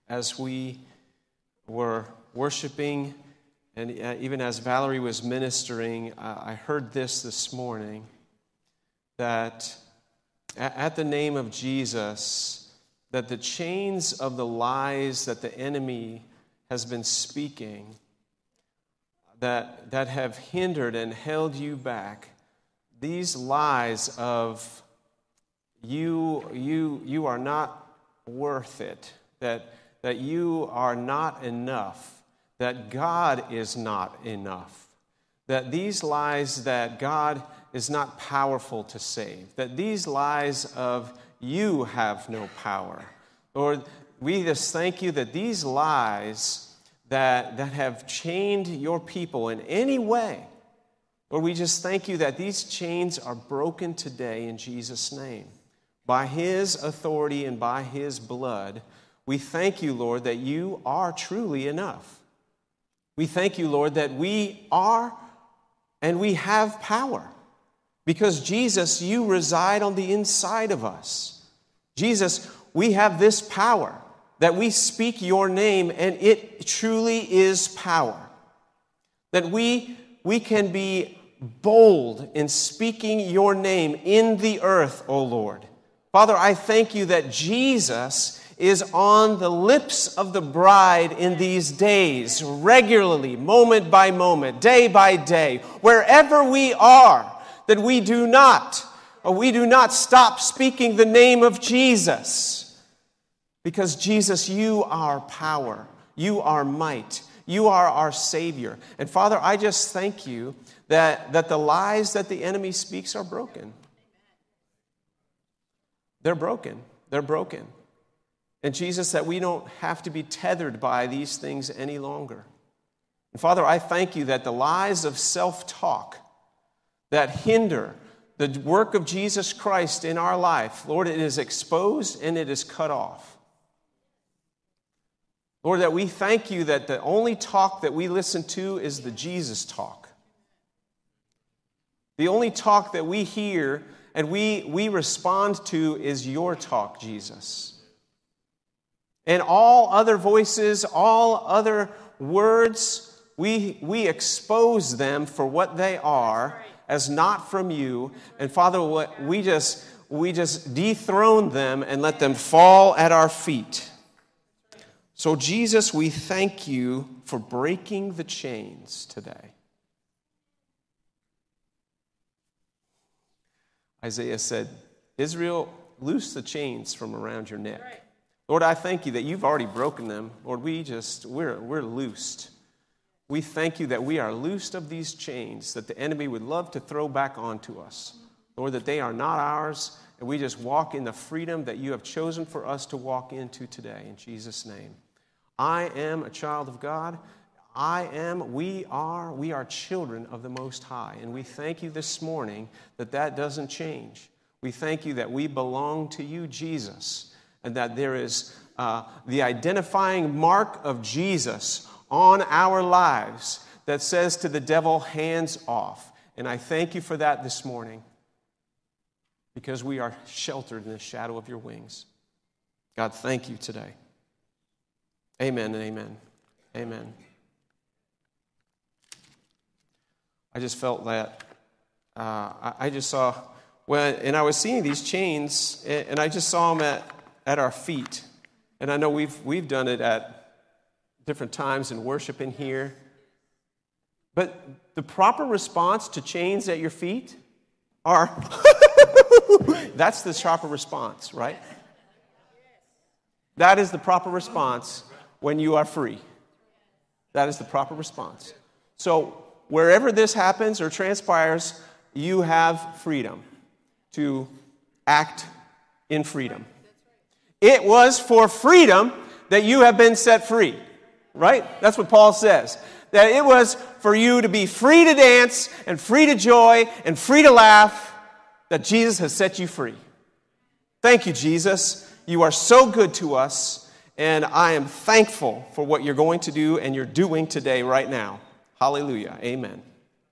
as we were worshiping, and even as Valerie was ministering, I heard this morning, that at the name of Jesus, that the chains of the lies that the enemy has been speaking, that have hindered and held you back, these lies of you are not worth it, that you are not enough, that God is not enough, that these lies that God is not powerful to save, that these lies of you have no power. Lord, we just thank you that these lies that have chained your people in any way, Lord, we just thank you that these chains are broken today in Jesus' name. By His authority and by His blood, we thank you, Lord, that you are truly enough. We thank you, Lord, that we are and we have power. Because, Jesus, you reside on the inside of us. Jesus, we have this power that we speak your name, and it truly is power. That we can be bold in speaking your name in the earth, O Lord. Father, I thank you that Jesus is on the lips of the bride in these days, regularly, moment by moment, day by day, wherever we are, that we do not stop speaking the name of Jesus. Because Jesus, you are power, you are might, you are our Savior. And Father, I just thank you that the lies that the enemy speaks are broken. They're broken. They're broken. And Jesus, that we don't have to be tethered by these things any longer. And Father, I thank you that the lies of self-talk that hinder the work of Jesus Christ in our life, Lord, it is exposed and it is cut off. Lord, that we thank you that the only talk that we listen to is the Jesus talk. The only talk that we hear and we respond to is your talk, Jesus. And all other voices, all other words, we expose them for what they are as not from you. And Father, we just dethrone them and let them fall at our feet. So Jesus, we thank you for breaking the chains today. Isaiah said, Israel, loose the chains from around your neck. Right. Lord, I thank you that you've already broken them. Lord, we're loosed. We thank you that we are loosed of these chains that the enemy would love to throw back onto us. Lord, that they are not ours, and we just walk in the freedom that you have chosen for us to walk into today, in Jesus' name. I am a child of God. We are children of the Most High. And we thank you this morning that doesn't change. We thank you that we belong to you, Jesus, and that there is the identifying mark of Jesus on our lives that says to the devil, hands off. And I thank you for that this morning, because we are sheltered in the shadow of your wings. God, thank you today. Amen and amen. Amen. I just felt that I just saw, and I was seeing these chains, and I just saw them at our feet. And I know we've done it at different times in worship in here. But the proper response to chains at your feet are, that's the proper response, right? That is the proper response when you are free. That is the proper response. So wherever this happens or transpires, you have freedom to act in freedom. It was for freedom that you have been set free, right? That's what Paul says. That it was for you to be free to dance and free to joy and free to laugh, that Jesus has set you free. Thank you, Jesus. You are so good to us, and I am thankful for what you're going to do and you're doing today right now. Hallelujah. Amen.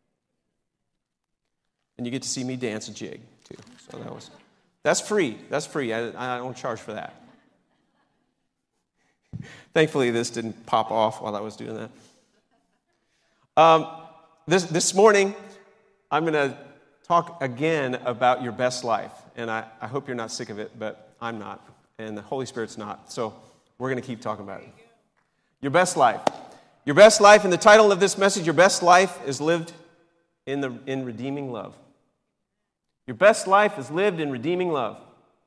And you get to see me dance a jig, too. So that's free. That's free. I don't charge for that. Thankfully, this didn't pop off while I was doing that. This morning, I'm going to talk again about your best life. And I hope you're not sick of it, but I'm not. And the Holy Spirit's not. So we're going to keep talking about it. Your best life. Your best life, and the title of this message, Your Best Life is Lived in Redeeming Love. Your best life is lived in redeeming love.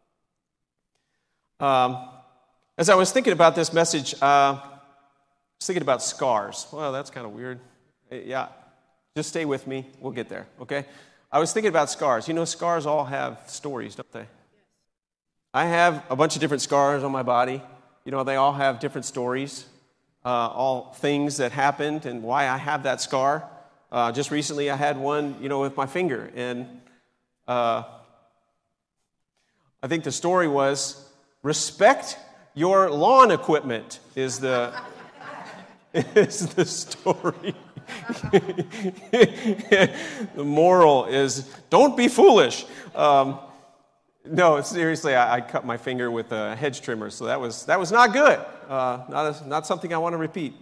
As I was thinking about this message, I was thinking about scars. Well, that's kind of weird. Yeah, just stay with me. We'll get there, okay? I was thinking about scars. You know, scars all have stories, don't they? I have a bunch of different scars on my body. You know, they all have different stories, all things that happened and why I have that scar. Just recently I had one, with my finger. And I think the story was, respect your lawn equipment is the story. The moral is, don't be foolish. No, seriously, I cut my finger with a hedge trimmer, so that was not good. Not something I want to repeat.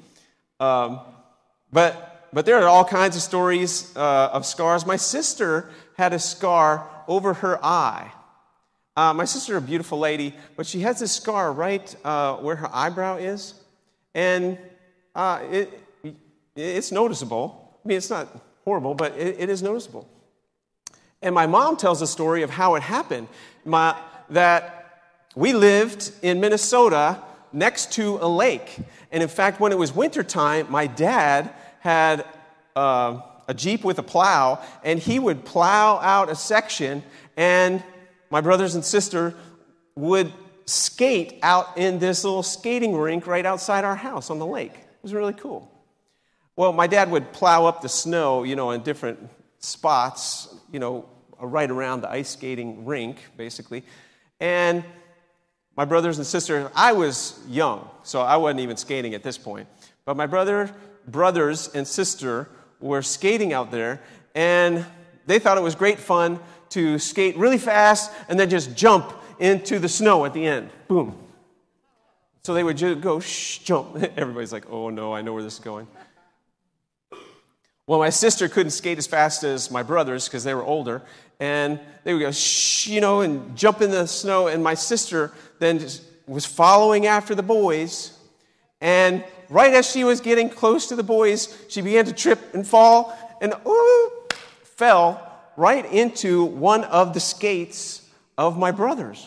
But there are all kinds of stories of scars. My sister had a scar over her eye. My sister, a beautiful lady, but she has this scar right where her eyebrow is, and it's noticeable. I mean, it's not horrible, but it is noticeable. And my mom tells a story of how it happened. That we lived in Minnesota next to a lake. And in fact, when it was wintertime, my dad had a Jeep with a plow, and he would plow out a section, and my brothers and sister would skate out in this little skating rink right outside our house on the lake. It was really cool. Well, my dad would plow up the snow, in different spots, right around the ice skating rink, basically. And my brothers and sisters, I was young, so I wasn't even skating at this point. But my brothers and sister were skating out there, and they thought it was great fun to skate really fast and then just jump into the snow at the end. Boom. So they would just go, jump. Everybody's like, oh no, I know where this is going. Well, my sister couldn't skate as fast as my brothers because they were older, and they would go, and jump in the snow, and my sister then just was following after the boys, and right as she was getting close to the boys, she began to trip and fall, and fell right into one of the skates of my brothers.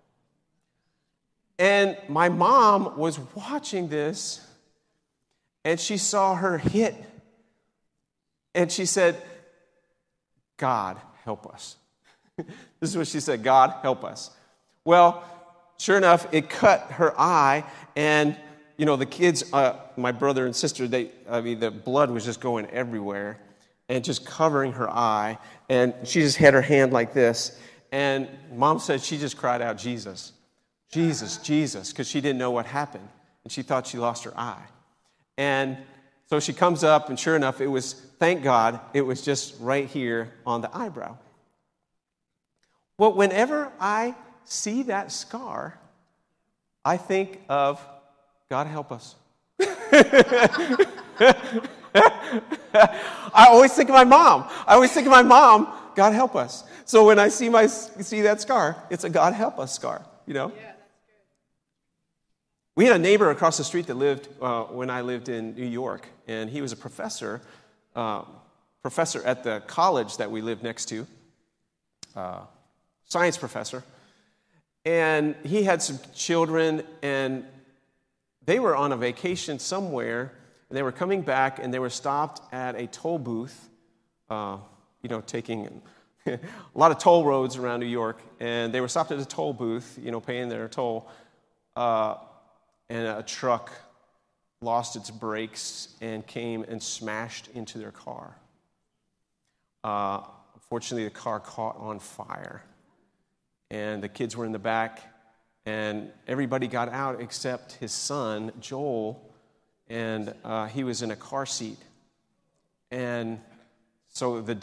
And my mom was watching this, and she saw her hit. And she said, God, help us. This is what she said, God, help us. Well, sure enough, it cut her eye, and, the kids, my brother and sister, the blood was just going everywhere and just covering her eye, and she just had her hand like this, and Mom said she just cried out, Jesus, Jesus, Jesus, because she didn't know what happened, and she thought she lost her eye. And so she comes up, and sure enough, thank God, it was just right here on the eyebrow. Well, whenever I see that scar, I think of, God help us. I always think of my mom. God help us. So when I see that scar, it's a God help us scar, Yeah, that's good. We had a neighbor across the street that lived when I lived in New York, and he was a professor at the college that we lived next to, science professor. And he had some children, and they were on a vacation somewhere, and they were coming back, and they were stopped at a toll booth, taking a lot of toll roads around New York, and they were stopped at a toll booth, paying their toll, and a truck lost its brakes and came and smashed into their car. Unfortunately, the car caught on fire, and the kids were in the back, and everybody got out except his son, Joel, and he was in a car seat. And so the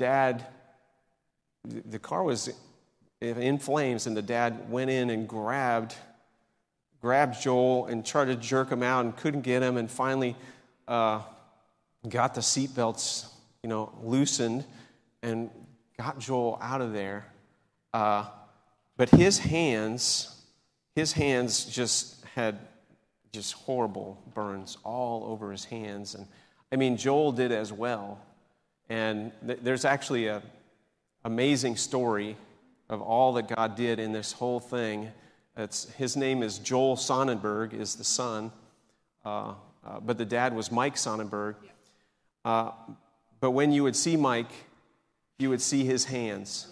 car was in flames, and the dad went in and grabbed grabbed Joel and tried to jerk him out and couldn't get him, and finally got the seatbelts, loosened and got Joel out of there. But his hands just had horrible burns all over his hands. And Joel did as well. And there's actually an amazing story of all that God did in this whole thing. His name is Joel Sonnenberg, is the son. But the dad was Mike Sonnenberg. But when you would see Mike, you would see his hands.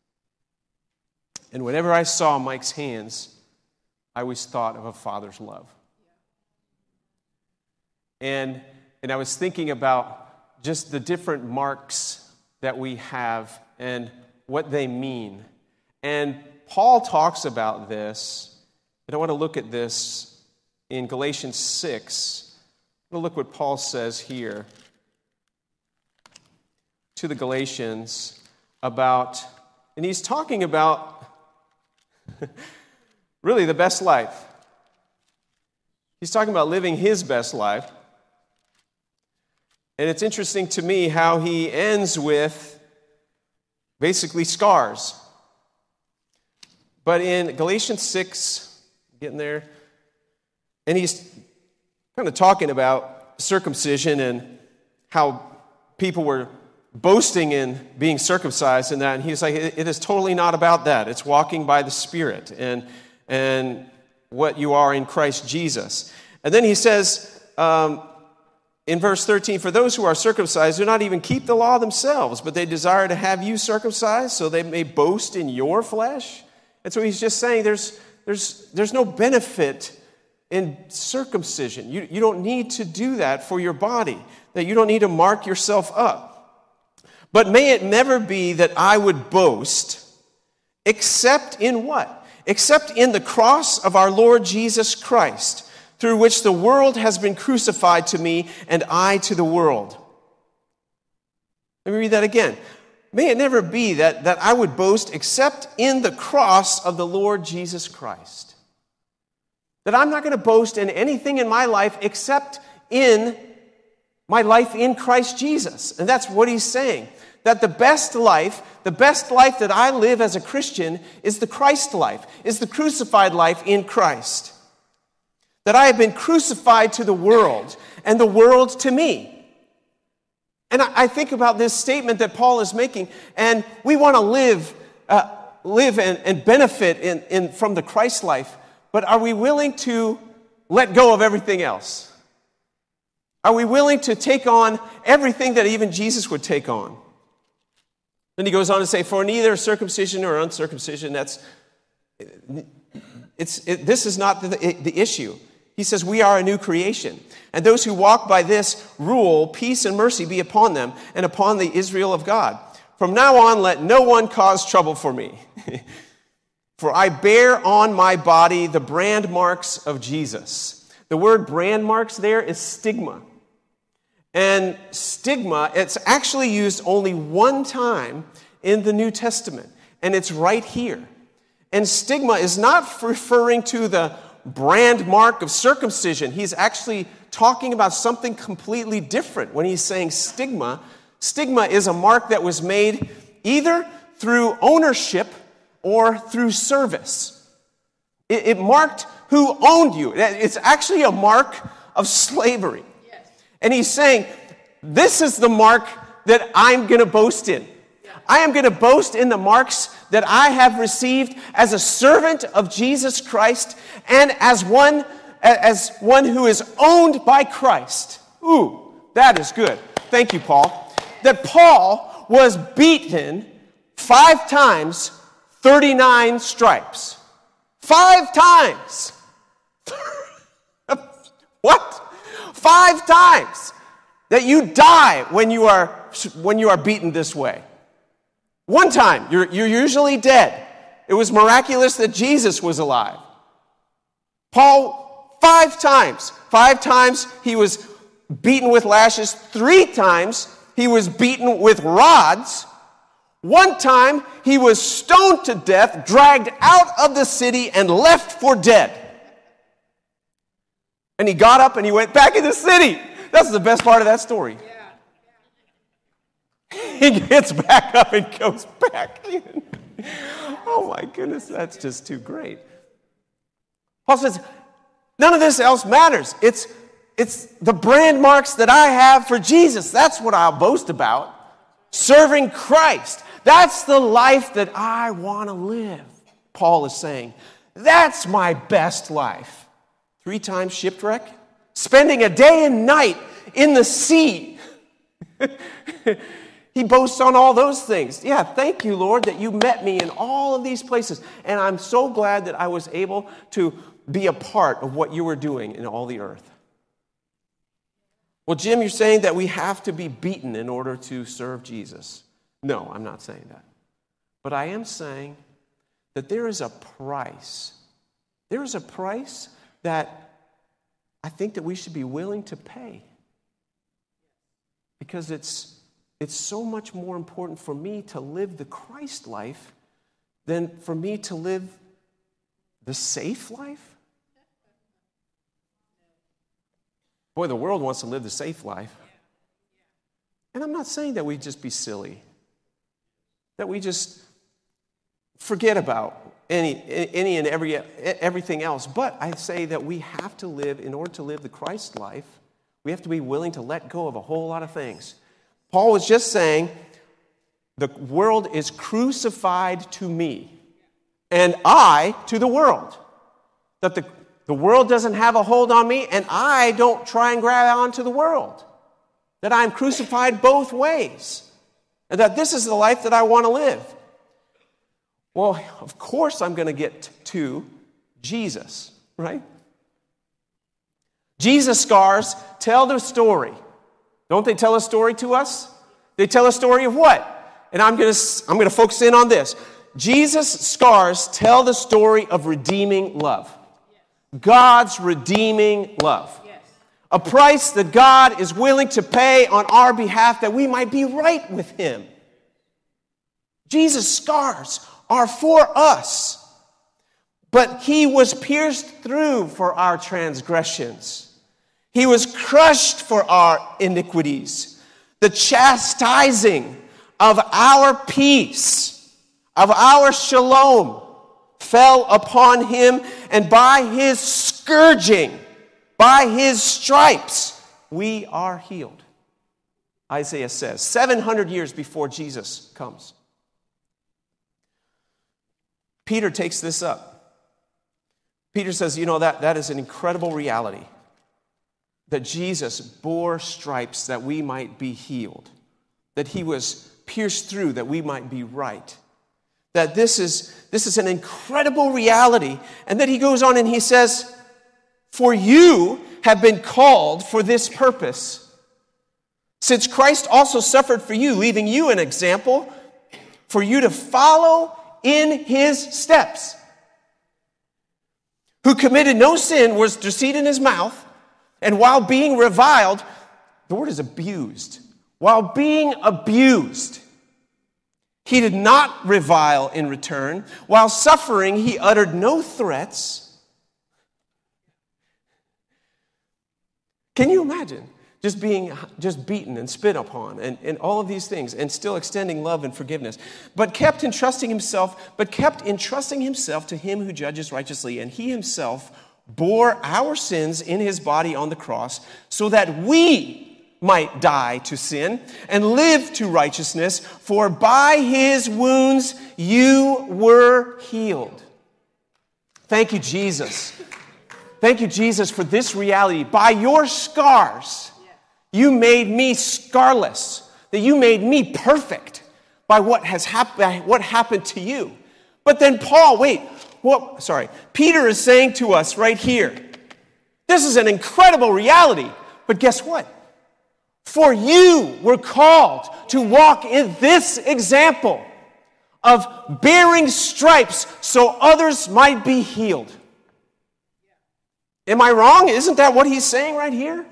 And whenever I saw Mike's hands, I always thought of a father's love. And I was thinking about just the different marks that we have and what they mean. And Paul talks about this, and I want to look at this in Galatians 6. I'm going to look what Paul says here to the Galatians about, and he's talking about really the best life. He's talking about living his best life. And it's interesting to me how he ends with basically scars. But in Galatians 6, getting there, and he's kind of talking about circumcision and how people were boasting in being circumcised and that. And he's like, it is totally not about that. It's walking by the Spirit and what you are in Christ Jesus. And then he says in verse 13, for those who are circumcised do not even keep the law themselves, but they desire to have you circumcised so they may boast in your flesh. And so he's just saying there's no benefit in circumcision. You don't need to do that for your body, that you don't need to mark yourself up. But may it never be that I would boast except in what? Except in the cross of our Lord Jesus Christ, through which the world has been crucified to me and I to the world. Let me read that again. May it never be that I would boast except in the cross of the Lord Jesus Christ. That I'm not going to boast in anything in my life except in my life in Christ Jesus. And that's what he's saying. That the best life that I live as a Christian is the Christ life, is the crucified life in Christ. That I have been crucified to the world and the world to me. And I think about this statement that Paul is making, and we want to live and benefit from the Christ life, but are we willing to let go of everything else? Are we willing to take on everything that even Jesus would take on? Then he goes on to say, for neither circumcision or uncircumcision, this is not the issue. He says, we are a new creation. And those who walk by this rule, peace and mercy be upon them and upon the Israel of God. From now on, let no one cause trouble for me. For I bear on my body the brand marks of Jesus. The word brand marks there is stigma. And stigma, it's actually used only one time in the New Testament. And it's right here. And stigma is not referring to the brand mark of circumcision. He's actually talking about something completely different when he's saying stigma. Stigma is a mark that was made either through ownership or through service. It marked who owned you. It's actually a mark of slavery. Yes. And he's saying, this is the mark that I'm going to boast in. I am going to boast in the marks that I have received as a servant of Jesus Christ and as one who is owned by Christ. Ooh, that is good. Thank you, Paul. That Paul was beaten 5 times, 39 stripes. 5 times. What? 5 times. That you die when you are beaten this way. 1 time, you're usually dead. It was miraculous that Jesus was alive. Paul, 5 times. 5 times he was beaten with lashes. 3 times he was beaten with rods. 1 time he was stoned to death, dragged out of the city, and left for dead. And he got up and he went back in the city. That's the best part of that story. He gets back up and goes back in. Oh my goodness, that's just too great. Paul says, none of this else matters. It's the brand marks that I have for Jesus. That's what I'll boast about. Serving Christ. That's the life that I want to live, Paul is saying. That's my best life. 3 times shipwreck. Spending a day and night in the sea. He boasts on all those things. Yeah, thank you, Lord, that you met me in all of these places. And I'm so glad that I was able to be a part of what you were doing in all the earth. Well, Jim, you're saying that we have to be beaten in order to serve Jesus. No, I'm not saying that. But I am saying that there is a price. There is a price that I think that we should be willing to pay. Because it's so much more important for me to live the Christ life than for me to live the safe life. Boy, the world wants to live the safe life. And I'm not saying that we just be silly, that we just forget about any and everything else. But I say that we have to live, in order to live the Christ life, we have to be willing to let go of a whole lot of things. Paul was just saying, the world is crucified to me, and I to the world. That the world doesn't have a hold on me, and I don't try and grab onto the world. That I'm crucified both ways. And that this is the life that I want to live. Well, of course I'm going to get to Jesus, right? Jesus' scars tell the story. Don't they tell a story to us? They tell a story of what? And I'm going to focus in on this. Jesus' scars tell the story of redeeming love. God's redeeming love. A price that God is willing to pay on our behalf that we might be right with Him. Jesus' scars are for us. But He was pierced through for our transgressions. He was crushed for our iniquities. The chastising of our peace, of our shalom, fell upon Him, and by His scourging, by His stripes, we are healed. Isaiah says, 700 years before Jesus comes. Peter takes this up. Peter says, that is an incredible reality. That Jesus bore stripes that we might be healed. That He was pierced through that we might be right. That this is an incredible reality. And then he goes on and he says, for you have been called for this purpose. Since Christ also suffered for you, leaving you an example for you to follow in His steps. Who committed no sin, was deceit in his mouth, and while being reviled, the word is abused. While being abused, He did not revile in return. While suffering, He uttered no threats. Can you imagine just being beaten and spit upon and all of these things and still extending love and forgiveness? But kept entrusting himself to Him who judges righteously, and He Himself bore our sins in His body on the cross so that we might die to sin and live to righteousness, for by His wounds you were healed. Thank you, Jesus. Thank you, Jesus, for this reality. By your scars, you made me scarless, that you made me perfect by what happened to you. But then Peter is saying to us right here, this is an incredible reality, but guess what? For you were called to walk in this example of bearing stripes so others might be healed. Am I wrong? Isn't that what he's saying right here?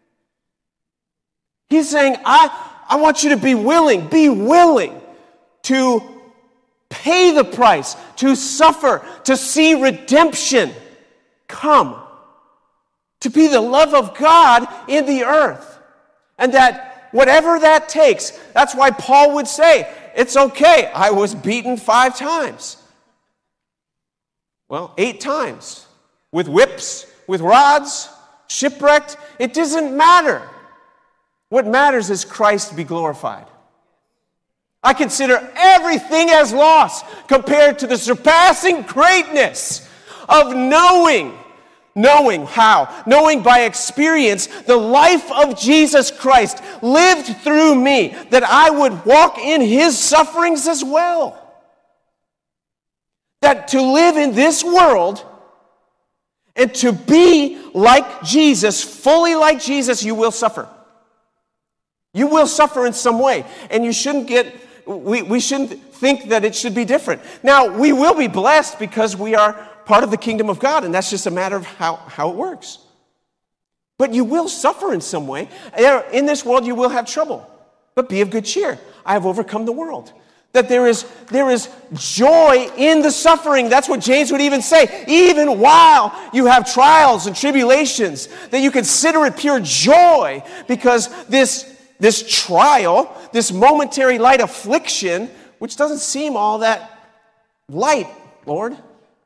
He's saying, I want you to be willing to pay the price, to suffer, to see redemption come, to be the love of God in the earth. And that whatever that takes, that's why Paul would say, it's okay, I was beaten 5 times. Well, 8 times. With whips, with rods, shipwrecked. It doesn't matter. What matters is Christ be glorified. I consider everything as loss compared to the surpassing greatness of knowing how? Knowing by experience the life of Jesus Christ lived through me, that I would walk in his sufferings as well. That to live in this world and to be like Jesus, fully like Jesus, you will suffer. You will suffer in some way, and you shouldn't we shouldn't think that it should be different. Now, we will be blessed because we are part of the kingdom of God, and that's just a matter of how it works. But you will suffer in some way. In this world, you will have trouble. But be of good cheer. I have overcome the world. That there is joy in the suffering. That's what James would even say. Even while you have trials and tribulations, that you consider it pure joy, because this trial, this momentary light affliction, which doesn't seem all that light, Lord,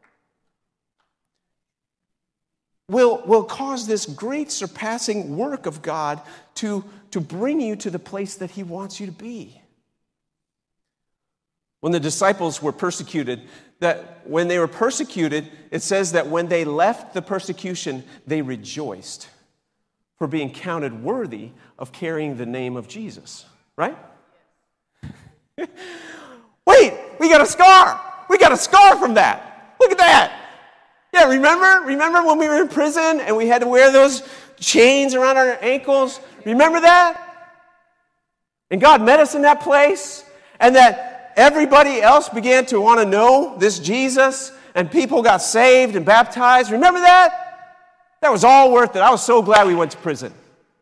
will cause this great surpassing work of God to bring you to the place that he wants you to be. When the disciples were persecuted, it says that when they left the persecution, they rejoiced for being counted worthy of carrying the name of Jesus. Right? Wait, we got a scar. We got a scar from that. Look at that. Yeah, remember when we were in prison and we had to wear those chains around our ankles? Remember that? And God met us in that place, and that everybody else began to want to know this Jesus, and people got saved and baptized. Remember that? That was all worth it. I was so glad we went to prison.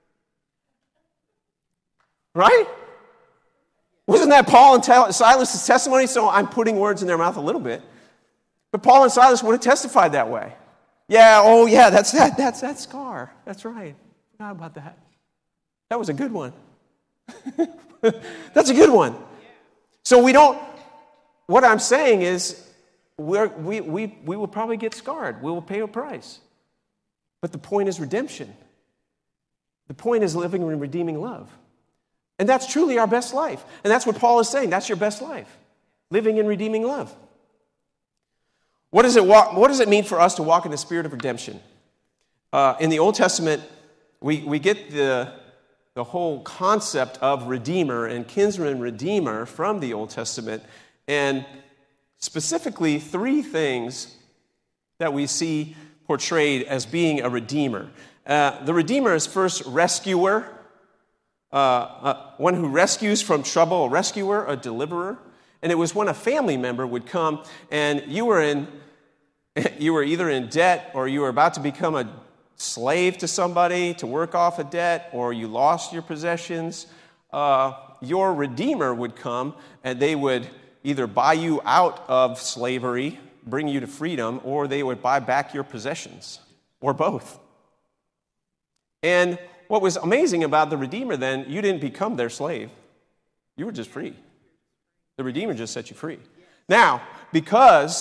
Right? Wasn't that Paul and Silas' testimony? So I'm putting words in their mouth a little bit. But Paul and Silas would have testified that way. Yeah, that's that scar. That's right. Forgot about that. That was a good one. That's a good one. So what I'm saying is, we will probably get scarred. We will pay a price. But the point is redemption. The point is living in redeeming love. And that's truly our best life. And that's what Paul is saying. That's your best life. Living in redeeming love. What does it mean for us to walk in the spirit of redemption? In the Old Testament, we get the whole concept of redeemer and kinsman redeemer from the Old Testament, and specifically 3 things that we see portrayed as being a redeemer. The redeemer is first rescuer, one who rescues from trouble, a rescuer, a deliverer. And it was when a family member would come and you were either in debt, or you were about to become a slave to somebody to work off a debt, or you lost your possessions. Your redeemer would come and they would either buy you out of slavery, bring you to freedom, or they would buy back your possessions, or both. And what was amazing about the redeemer then, you didn't become their slave. You were just free. The Redeemer just set you free. Now, because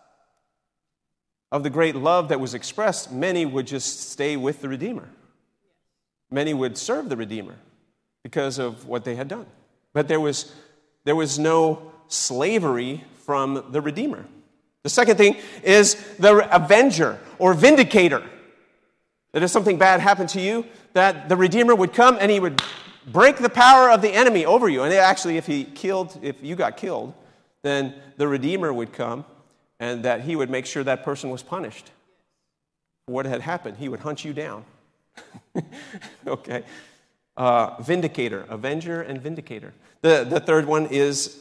of the great love that was expressed, many would just stay with the Redeemer. Many would serve the Redeemer because of what they had done. But there was no slavery from the Redeemer. The second thing is the avenger or vindicator. That if something bad happened to you, that the Redeemer would come and he would break the power of the enemy over you. And actually, if you got killed, then the Redeemer would come and that he would make sure that person was punished for what had happened. He would hunt you down. Okay. Vindicator, avenger and vindicator. The third one is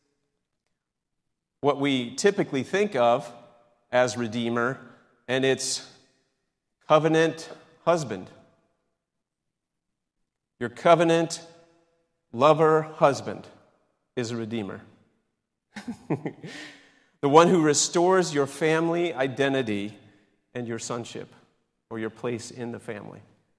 what we typically think of as redeemer, and it's covenant husband. Your covenant lover husband is a redeemer. The one who restores your family identity and your sonship. or your place in the family.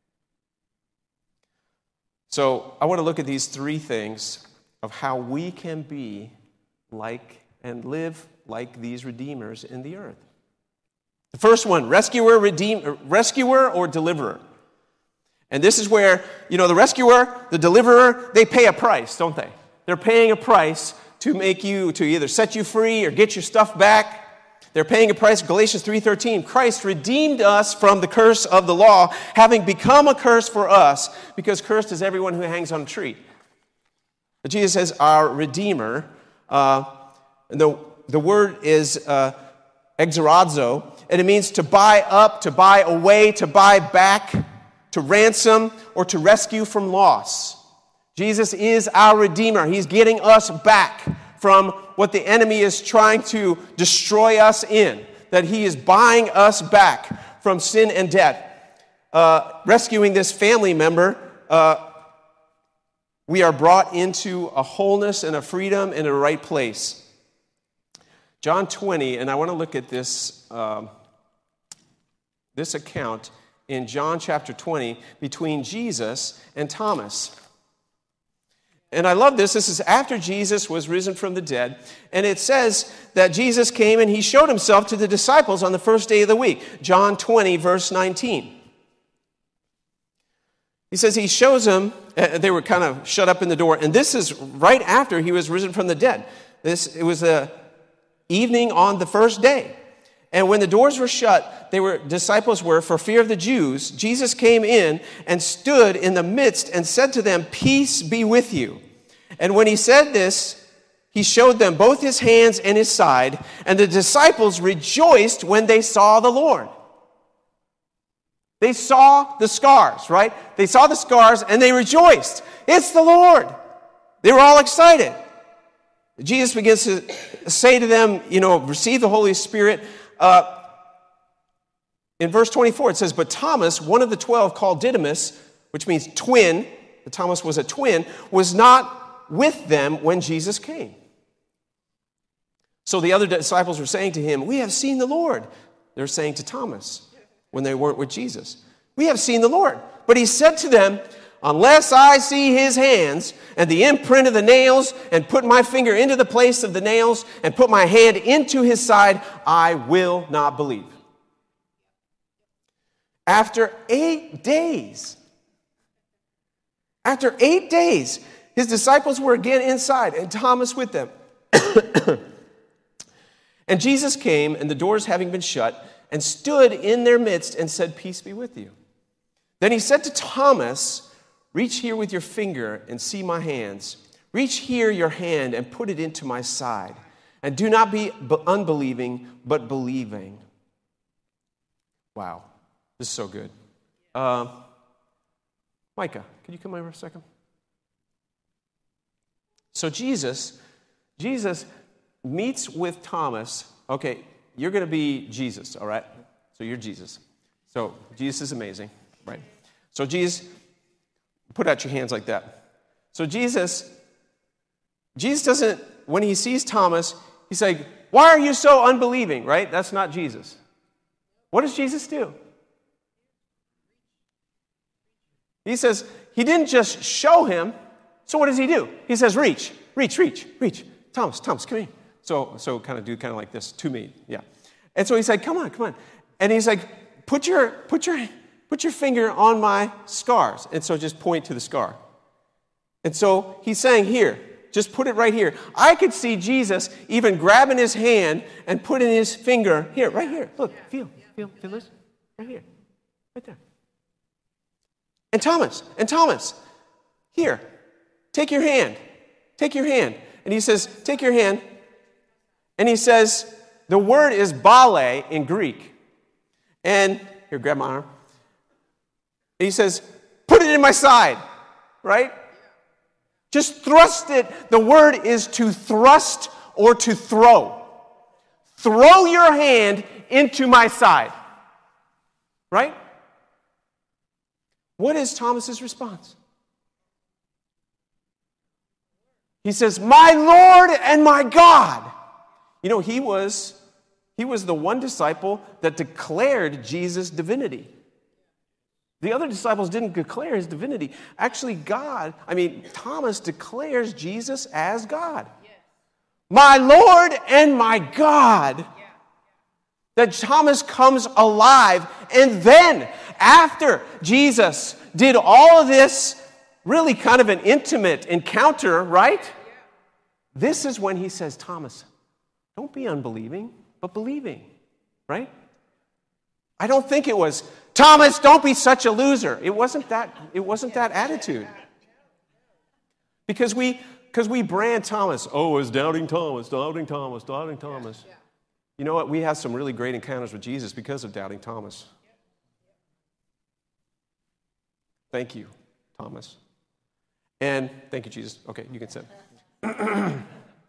So I want to look at these three things of how we can be like and live like these redeemers in the earth. The first one, rescuer or deliverer. And this is where, the rescuer, the deliverer, they pay a price, don't they? They're paying a price to either set you free or get your stuff back. They're paying a price. Galatians 3:13, Christ redeemed us from the curse of the law, having become a curse for us, because cursed is everyone who hangs on a tree. But Jesus is our Redeemer. The word is exorazo, and it means to buy up, to buy away, to buy back, to ransom, or to rescue from loss. Jesus is our Redeemer. He's getting us back from what the enemy is trying to destroy us in, that he is buying us back from sin and death. Rescuing this family member, we are brought into a wholeness and a freedom in a right place. John 20, and I want to look at this account in John chapter 20 between Jesus and Thomas. And I love this. This is after Jesus was risen from the dead. And it says that Jesus came and he showed himself to the disciples on the first day of the week. John 20, verse 19. He says he shows them, they were kind of shut up in the door. And this is right after he was risen from the dead. It was the evening on the first day. And when the doors were shut, disciples were, for fear of the Jews, Jesus came in and stood in the midst and said to them, "Peace be with you." And when he said this, he showed them both his hands and his side, and the disciples rejoiced when they saw the Lord. They saw the scars, right? They saw the scars and they rejoiced. It's the Lord. They were all excited. Jesus begins to say to them, receive the Holy Spirit. In verse 24, it says, "But Thomas, one of the 12, called Didymus," which means twin, Thomas was a twin, "was not with them when Jesus came." So the other disciples were saying to him, "We have seen the Lord." They're saying to Thomas when they weren't with Jesus, "We have seen the Lord." But he said to them, "Unless I see his hands and the imprint of the nails, and put my finger into the place of the nails, and put my hand into his side, I will not believe." After 8 days, his disciples were again inside, and Thomas with them. And Jesus came, and the doors having been shut, and stood in their midst and said, "Peace be with you." Then he said to Thomas, "Reach here with your finger and see my hands. Reach here your hand and put it into my side. And do not be unbelieving, but believing." Wow, this is so good. Micah, could you come over a second? So Jesus meets with Thomas. Okay, you're going to be Jesus, all right? So you're Jesus. So Jesus is amazing, right? So Jesus, put out your hands like that. So Jesus doesn't, when he sees Thomas, he's like, "Why are you so unbelieving?" Right? That's not Jesus. What does Jesus do? He says, he didn't just show him. So what does he do? He says, reach. Thomas, come here. So kind of like this to me. Yeah. And so he said, come on. And he's like, put your finger on my scars. And so just point to the scar. And so he's saying, here, just put it right here. I could see Jesus even grabbing his hand and putting his finger here, right here. Look, feel this? Right here. Right there. And Thomas, here, take your hand. And he says, take your hand. And he says, the word is bale in Greek. And here, grab my arm. And he says, put it in my side, right? Just thrust it. The word is to thrust or to throw. Throw your hand into my side, right? What is Thomas's response? He says, "My Lord and my God." You know, he was the one disciple that declared Jesus' divinity. The other disciples didn't declare his divinity. Actually, Thomas declares Jesus as God. Yes. My Lord and my God. Yeah. That Thomas comes alive. And then, after Jesus did all of this, really kind of an intimate encounter, right? Yeah. This is when he says, Thomas, don't be unbelieving, but believing, right? I don't think it was, Thomas, don't be such a loser. It wasn't that attitude. Because we brand Thomas, it's doubting Thomas. You know what? We have some really great encounters with Jesus because of doubting Thomas. Thank you, Thomas. And thank you, Jesus. Okay, you can sit. But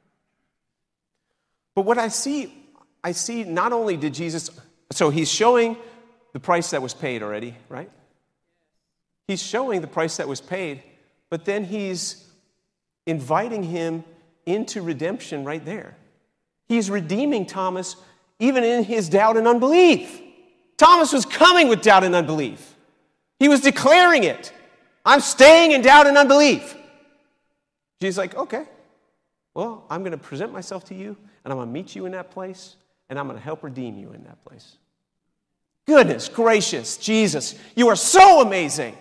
what I see not only did Jesus, so he's showing the price that was paid already, right? He's showing the price that was paid, but then he's inviting him into redemption right there. He's redeeming Thomas even in his doubt and unbelief. Thomas was coming with doubt and unbelief. He was declaring it. I'm staying in doubt and unbelief. Jesus is like, okay, well, I'm going to present myself to you, and I'm going to meet you in that place, and I'm going to help redeem you in that place. Goodness gracious, Jesus, you are so amazing.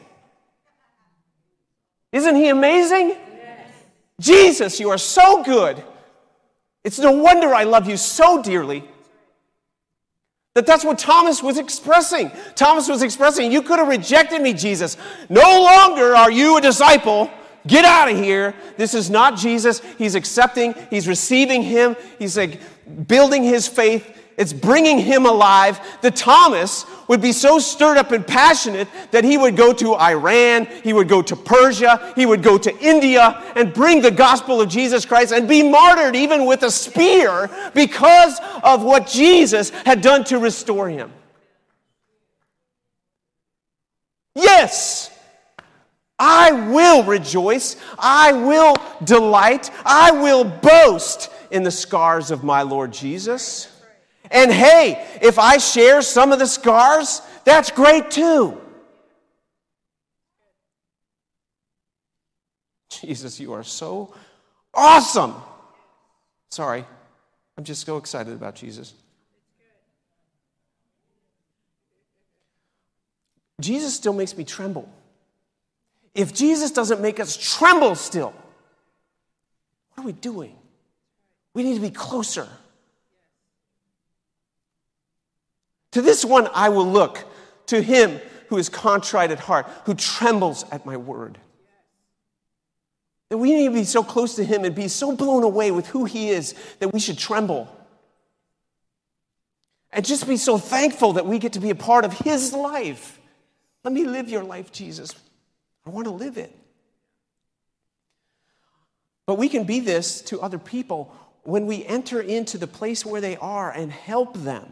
Isn't he amazing? Yes. Jesus, you are so good. It's no wonder I love you so dearly. That's what Thomas was expressing. Thomas was expressing, you could have rejected me, Jesus. No longer are you a disciple. Get out of here. This is not Jesus. He's accepting. He's receiving him. He's like building his faith. It's bringing him alive. The Thomas would be so stirred up and passionate that he would go to Iran, he would go to Persia, he would go to India and bring the gospel of Jesus Christ and be martyred even with a spear because of what Jesus had done to restore him. Yes, I will rejoice. I will delight. I will boast in the scars of my Lord Jesus. And hey, if I share some of the scars, that's great too. Jesus, you are so awesome. Sorry, I'm just so excited about Jesus. Jesus still makes me tremble. If Jesus doesn't make us tremble still, what are we doing? We need to be closer. To this one I will look, to him who is contrite at heart, who trembles at my word. That we need to be so close to him and be so blown away with who he is that we should tremble. And just be so thankful that we get to be a part of his life. Let me live your life, Jesus. I want to live it. But we can be this to other people when we enter into the place where they are and help them.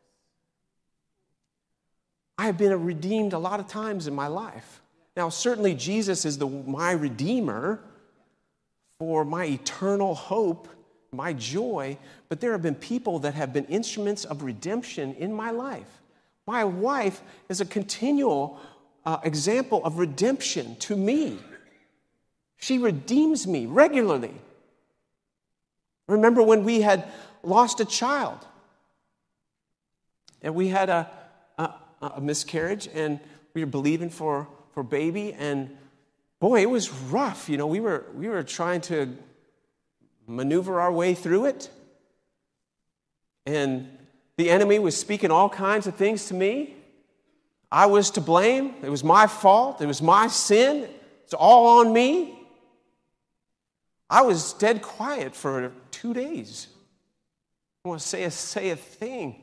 I have been redeemed a lot of times in my life. Now, certainly Jesus is my Redeemer for my eternal hope, my joy, but there have been people that have been instruments of redemption in my life. My wife is a continual example of redemption to me. She redeems me regularly. Remember when we had lost a child and we had a miscarriage and we were believing for baby, and boy, it was rough. You know, we were trying to maneuver our way through it, and the enemy was speaking all kinds of things to me. I was to blame. It was my fault. It was my sin. It's all on me. I was dead quiet for 2 days. I don't want to say a thing.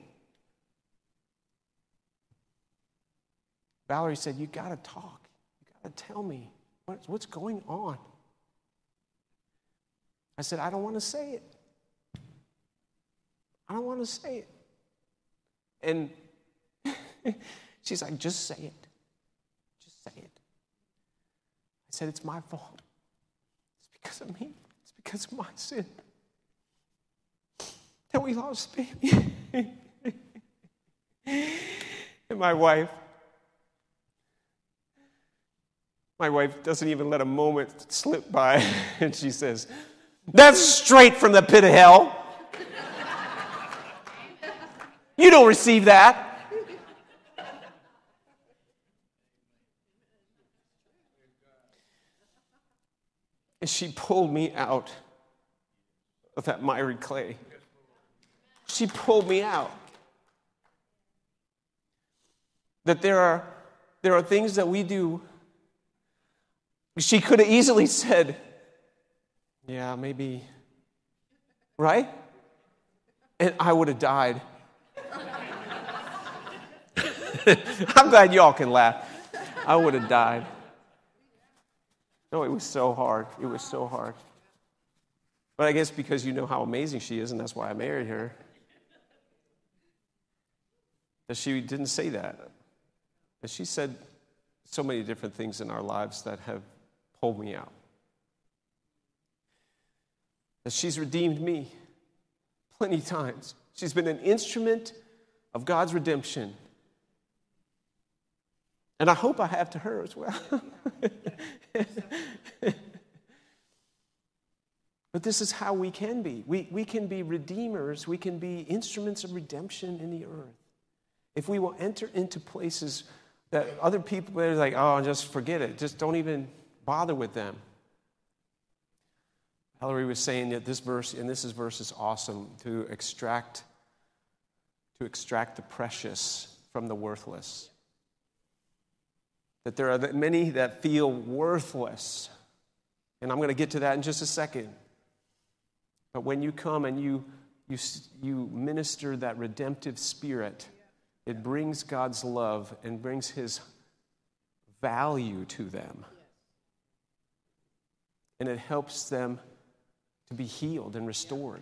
Valerie said, you got to talk. You got to tell me what's going on. I said, I don't want to say it. I don't want to say it. And she's like, just say it. Just say it. I said, it's my fault. It's because of me. It's because of my sin that we lost baby. And my wife, My wife doesn't even let a moment slip by, and she says, "That's straight from the pit of hell. You don't receive that." And she pulled me out of that miry clay. She pulled me out. That there are things that we do. She could have easily said, "Yeah, maybe," right? And I would have died. I'm glad y'all can laugh. I would have died. No, it was so hard. It was so hard. But I guess because you know how amazing she is, and that's why I married her, that she didn't say that. That she said so many different things in our lives that have pulled me out. That she's redeemed me plenty times. She's been an instrument of God's redemption. And I hope I have to her as well. But this is how we can be. We can be redeemers. We can be instruments of redemption in the earth. If we will enter into places that other people are like, "Oh, just forget it. Just don't even bother with them." Valerie was saying that this verse is awesome, to extract the precious from the worthless. That there are many that feel worthless. And I'm going to get to that in just a second. But when you come and you minister that redemptive spirit, it brings God's love and brings His value to them. And it helps them to be healed and restored.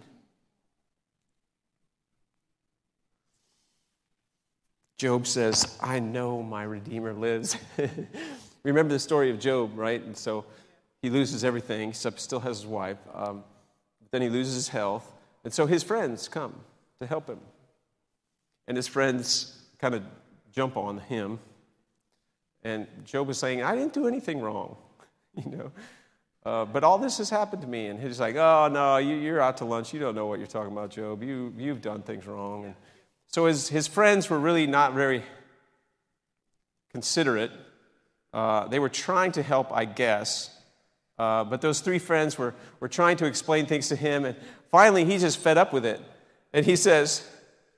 Job says, "I know my Redeemer lives." Remember the story of Job, right? And so he loses everything, except still has his wife. Then he loses his health. And so his friends come to help him. And his friends kind of jump on him. And Job was saying, "I didn't do anything wrong." But all this has happened to me. And he's like, "Oh, no, you're out to lunch. You don't know what you're talking about, Job. You've done things wrong." And so his friends were really not very considerate. They were trying to help, I guess. But those three friends were trying to explain things to him. And finally, he's just fed up with it. And he says,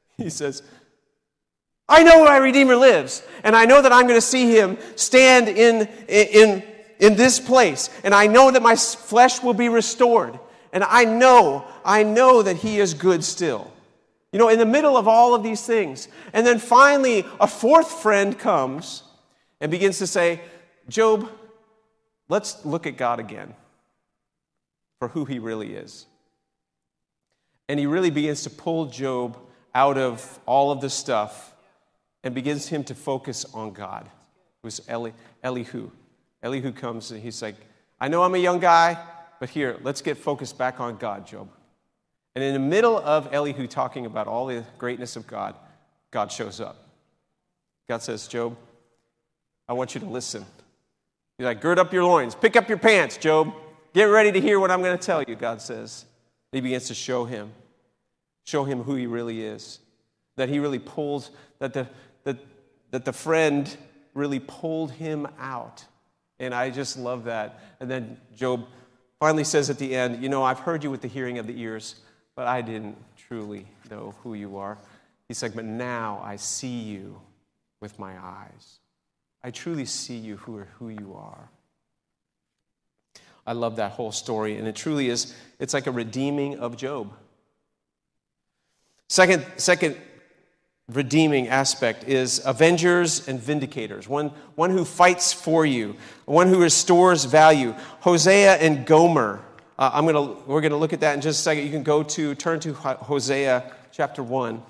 "I know where my Redeemer lives. And I know that I'm going to see Him stand in this place. And I know that my flesh will be restored. And I know that He is good still." In the middle of all of these things. And then finally, a fourth friend comes and begins to say, "Job, let's look at God again for who He really is." And he really begins to pull Job out of all of this stuff and begins him to focus on God. It was Elihu. Elihu comes and he's like, "I know I'm a young guy, but here, let's get focused back on God, Job." And in the middle of Elihu talking about all the greatness of God, God shows up. God says, "Job, I want you to listen." He's like, "Gird up your loins. Pick up your pants, Job. Get ready to hear what I'm going to tell you," God says. He begins to show him who he really is. That he really pulls, that the friend really pulled him out. And I just love that. And then Job finally says at the end, "I've heard you with the hearing of the ears, but I didn't truly know who you are." He's like, "But now I see you with my eyes. I truly see you who you are." I love that whole story, and it truly is, it's like a redeeming of Job. Second redeeming aspect is avengers and vindicators, one who fights for you, one who restores value. Hosea and Gomer. We're gonna look at that in just a second. You can turn to Hosea chapter 1.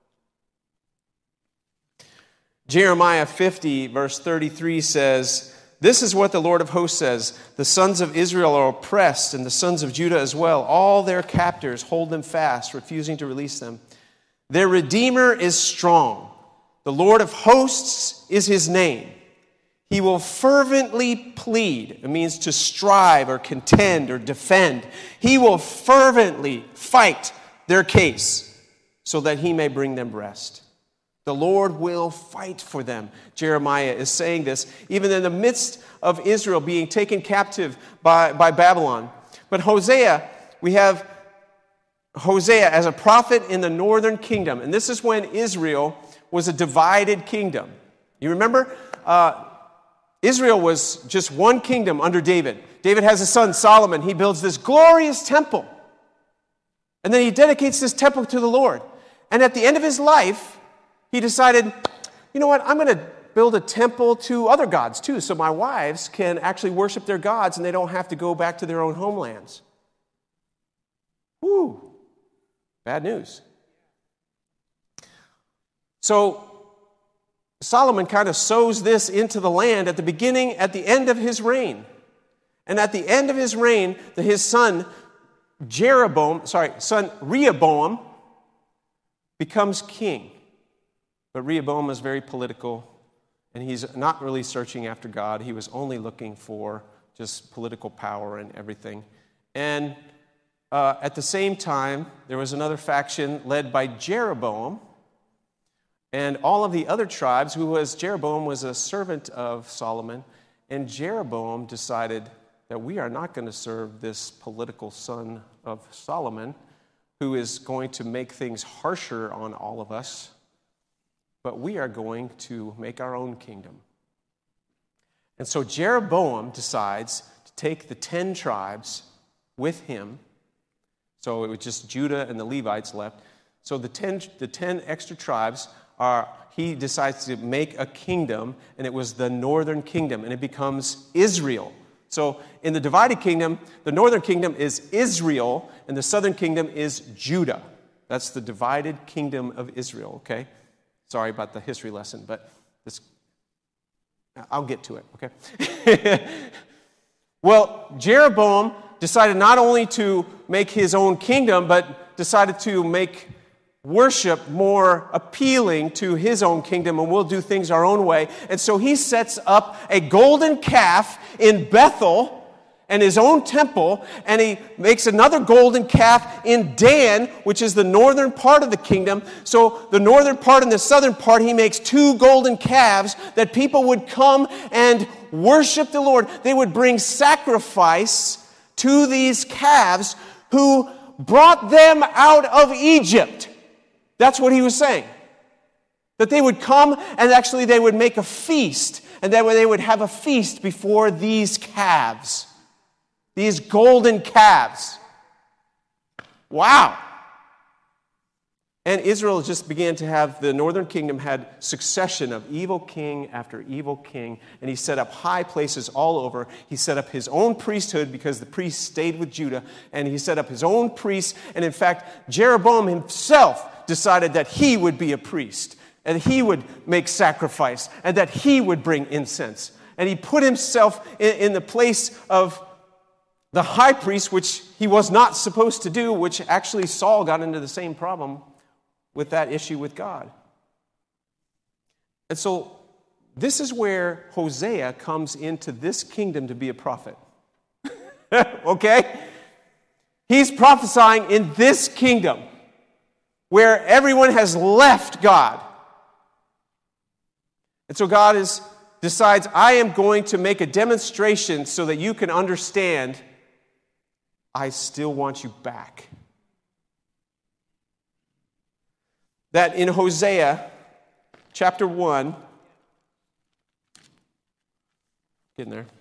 Jeremiah 50, verse 33 says, "This is what the Lord of hosts says, the sons of Israel are oppressed, and the sons of Judah as well. All their captors hold them fast, refusing to release them. Their Redeemer is strong. The Lord of hosts is His name. He will fervently plead. It means to strive or contend or defend. He will fervently fight their case so that he may bring them rest. The Lord will fight for them. Jeremiah is saying this even in the midst of Israel being taken captive by Babylon. But Hosea, we have Hosea as a prophet in the northern kingdom. And this is when Israel was a divided kingdom. You remember? Israel was just one kingdom under David. David has a son, Solomon. He builds this glorious temple. And then he dedicates this temple to the Lord. And at the end of his life, he decided, you know what, I'm going to build a temple to other gods too, so my wives can actually worship their gods and they don't have to go back to their own homelands. Whew. Bad news. So Solomon kind of sows this into the land at the end of his reign. And at the end of his reign, his son Rehoboam becomes king. But Rehoboam is very political, and he's not really searching after God. He was only looking for just political power and everything. And at the same time, there was another faction led by Jeroboam, and all of the other tribes, Jeroboam was a servant of Solomon, and Jeroboam decided that we are not going to serve this political son of Solomon, who is going to make things harsher on all of us, but we are going to make our own kingdom. And so Jeroboam decides to take the 10 tribes with him. So it was just Judah and the Levites left. So the 10 extra tribes he decides to make a kingdom, and it was the northern kingdom, and it becomes Israel. So in the divided kingdom, the northern kingdom is Israel, and the southern kingdom is Judah. That's the divided kingdom of Israel, okay? Sorry about the history lesson, but I'll get to it, okay? Well, Jeroboam decided not only to make his own kingdom, but decided to make worship more appealing to his own kingdom, and we'll do things our own way. And so he sets up a golden calf in Bethel and his own temple, and he makes another golden calf in Dan, which is the northern part of the kingdom. So the northern part and the southern part, he makes 2 golden calves that people would come and worship the Lord. They would bring sacrifice to these calves who brought them out of Egypt. That's what he was saying. That they would come and actually they would make a feast. And that way they would have a feast before these calves. These golden calves. Wow. And Israel just began to have, the northern kingdom had succession of evil king after evil king. And he set up high places all over. He set up his own priesthood because the priests stayed with Judah. And he set up his own priests. And in fact, Jeroboam himself decided that he would be a priest. And he would make sacrifice. And that he would bring incense. And he put himself in the place of the high priest, which he was not supposed to do, which actually Saul got into the same problem with that issue with God. And so this is where Hosea comes into this kingdom to be a prophet. Okay? He's prophesying in this kingdom where everyone has left God. And so God decides, I am going to make a demonstration so that you can understand I still want you back. That in Hosea chapter 1, getting there.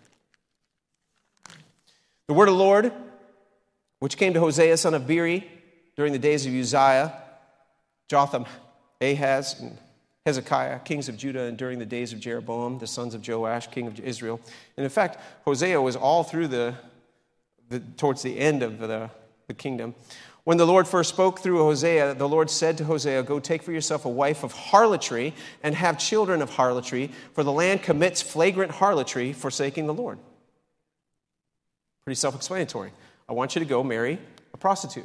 The word of the Lord, which came to Hosea, son of Beeri, during the days of Uzziah, Jotham, Ahaz, and Hezekiah, kings of Judah, and during the days of Jeroboam, the sons of Joash, king of Israel. And in fact, Hosea was all through towards the end of the kingdom. When the Lord first spoke through Hosea, the Lord said to Hosea, go take for yourself a wife of harlotry and have children of harlotry, for the land commits flagrant harlotry, forsaking the Lord. Pretty self-explanatory. I want you to go marry a prostitute.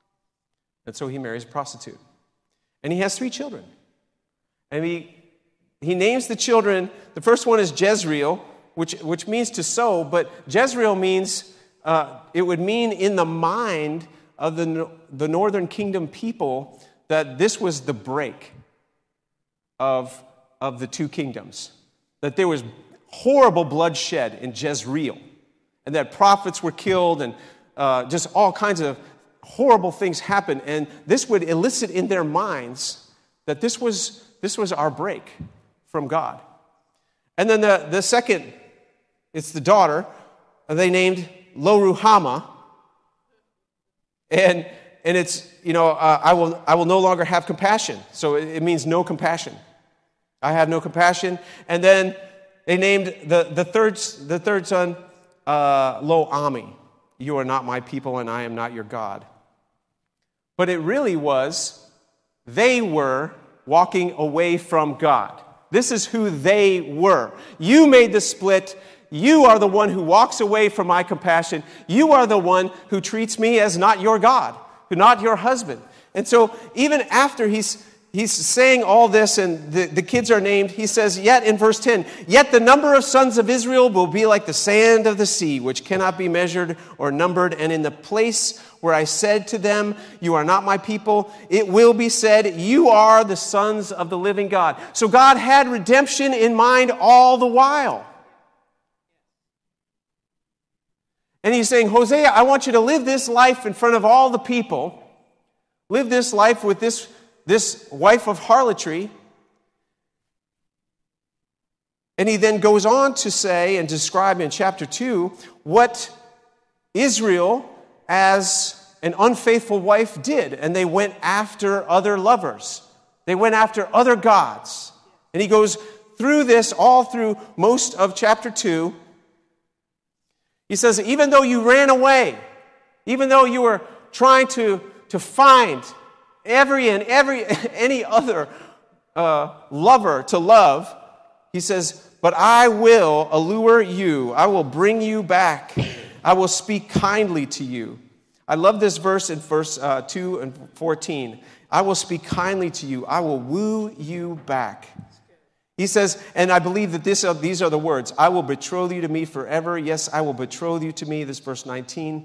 And so he marries a prostitute. And he has 3 children. And he he names the children. The first one is Jezreel, which means to sow, but Jezreel means, it would mean in the mind of the northern kingdom people that this was the break of the two kingdoms. That there was horrible bloodshed in Jezreel, and that prophets were killed, and just all kinds of horrible things happened. And this would elicit in their minds that this was our break from God. And then the second, it's the daughter, they named Lo-Ruhamah, and it's, I will no longer have compassion. So it means no compassion. I have no compassion. And then they named the third son Lo-Ami. You are not my people, and I am not your God. But it really was, they were walking away from God. This is who they were. You made the split. You are the one who walks away from my compassion. You are the one who treats me as not your God, not your husband. And so even after he's saying all this and the kids are named, he says, yet in verse 10, yet the number of sons of Israel will be like the sand of the sea, which cannot be measured or numbered. And in the place where I said to them, you are not my people, it will be said, you are the sons of the living God. So God had redemption in mind all the while. And he's saying, Hosea, I want you to live this life in front of all the people. Live this life with this wife of harlotry. And he then goes on to say and describe in chapter 2 what Israel as an unfaithful wife did. And they went after other lovers. They went after other gods. And he goes through this all through most of chapter 2. He says, even though you ran away, even though you were trying to find any other lover to love, he says, but I will allure you. I will bring you back. I will speak kindly to you. I love this verse in verse 2 and 14. I will speak kindly to you. I will woo you back. He says, and I believe that these are the words, I will betroth you to me forever. Yes, I will betroth you to me. This verse 19.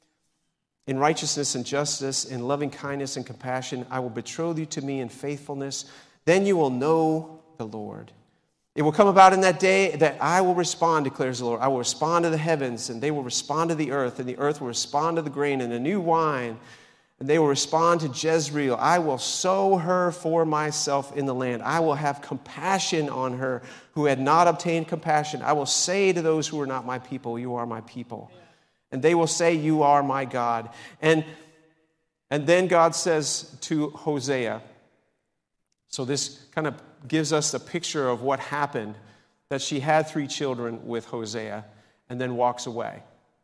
In righteousness and justice, in loving kindness and compassion, I will betroth you to me in faithfulness. Then you will know the Lord. It will come about in that day that I will respond, declares the Lord. I will respond to the heavens, and they will respond to the earth, and the earth will respond to the grain and the new wine, and they will respond to Jezreel. I will sow her for myself in the land. I will have compassion on her who had not obtained compassion. I will say to those who are not my people, you are my people. And they will say, you are my God. And then God says to Hosea, so this kind of gives us a picture of what happened, that she had 3 children with Hosea and then walks away,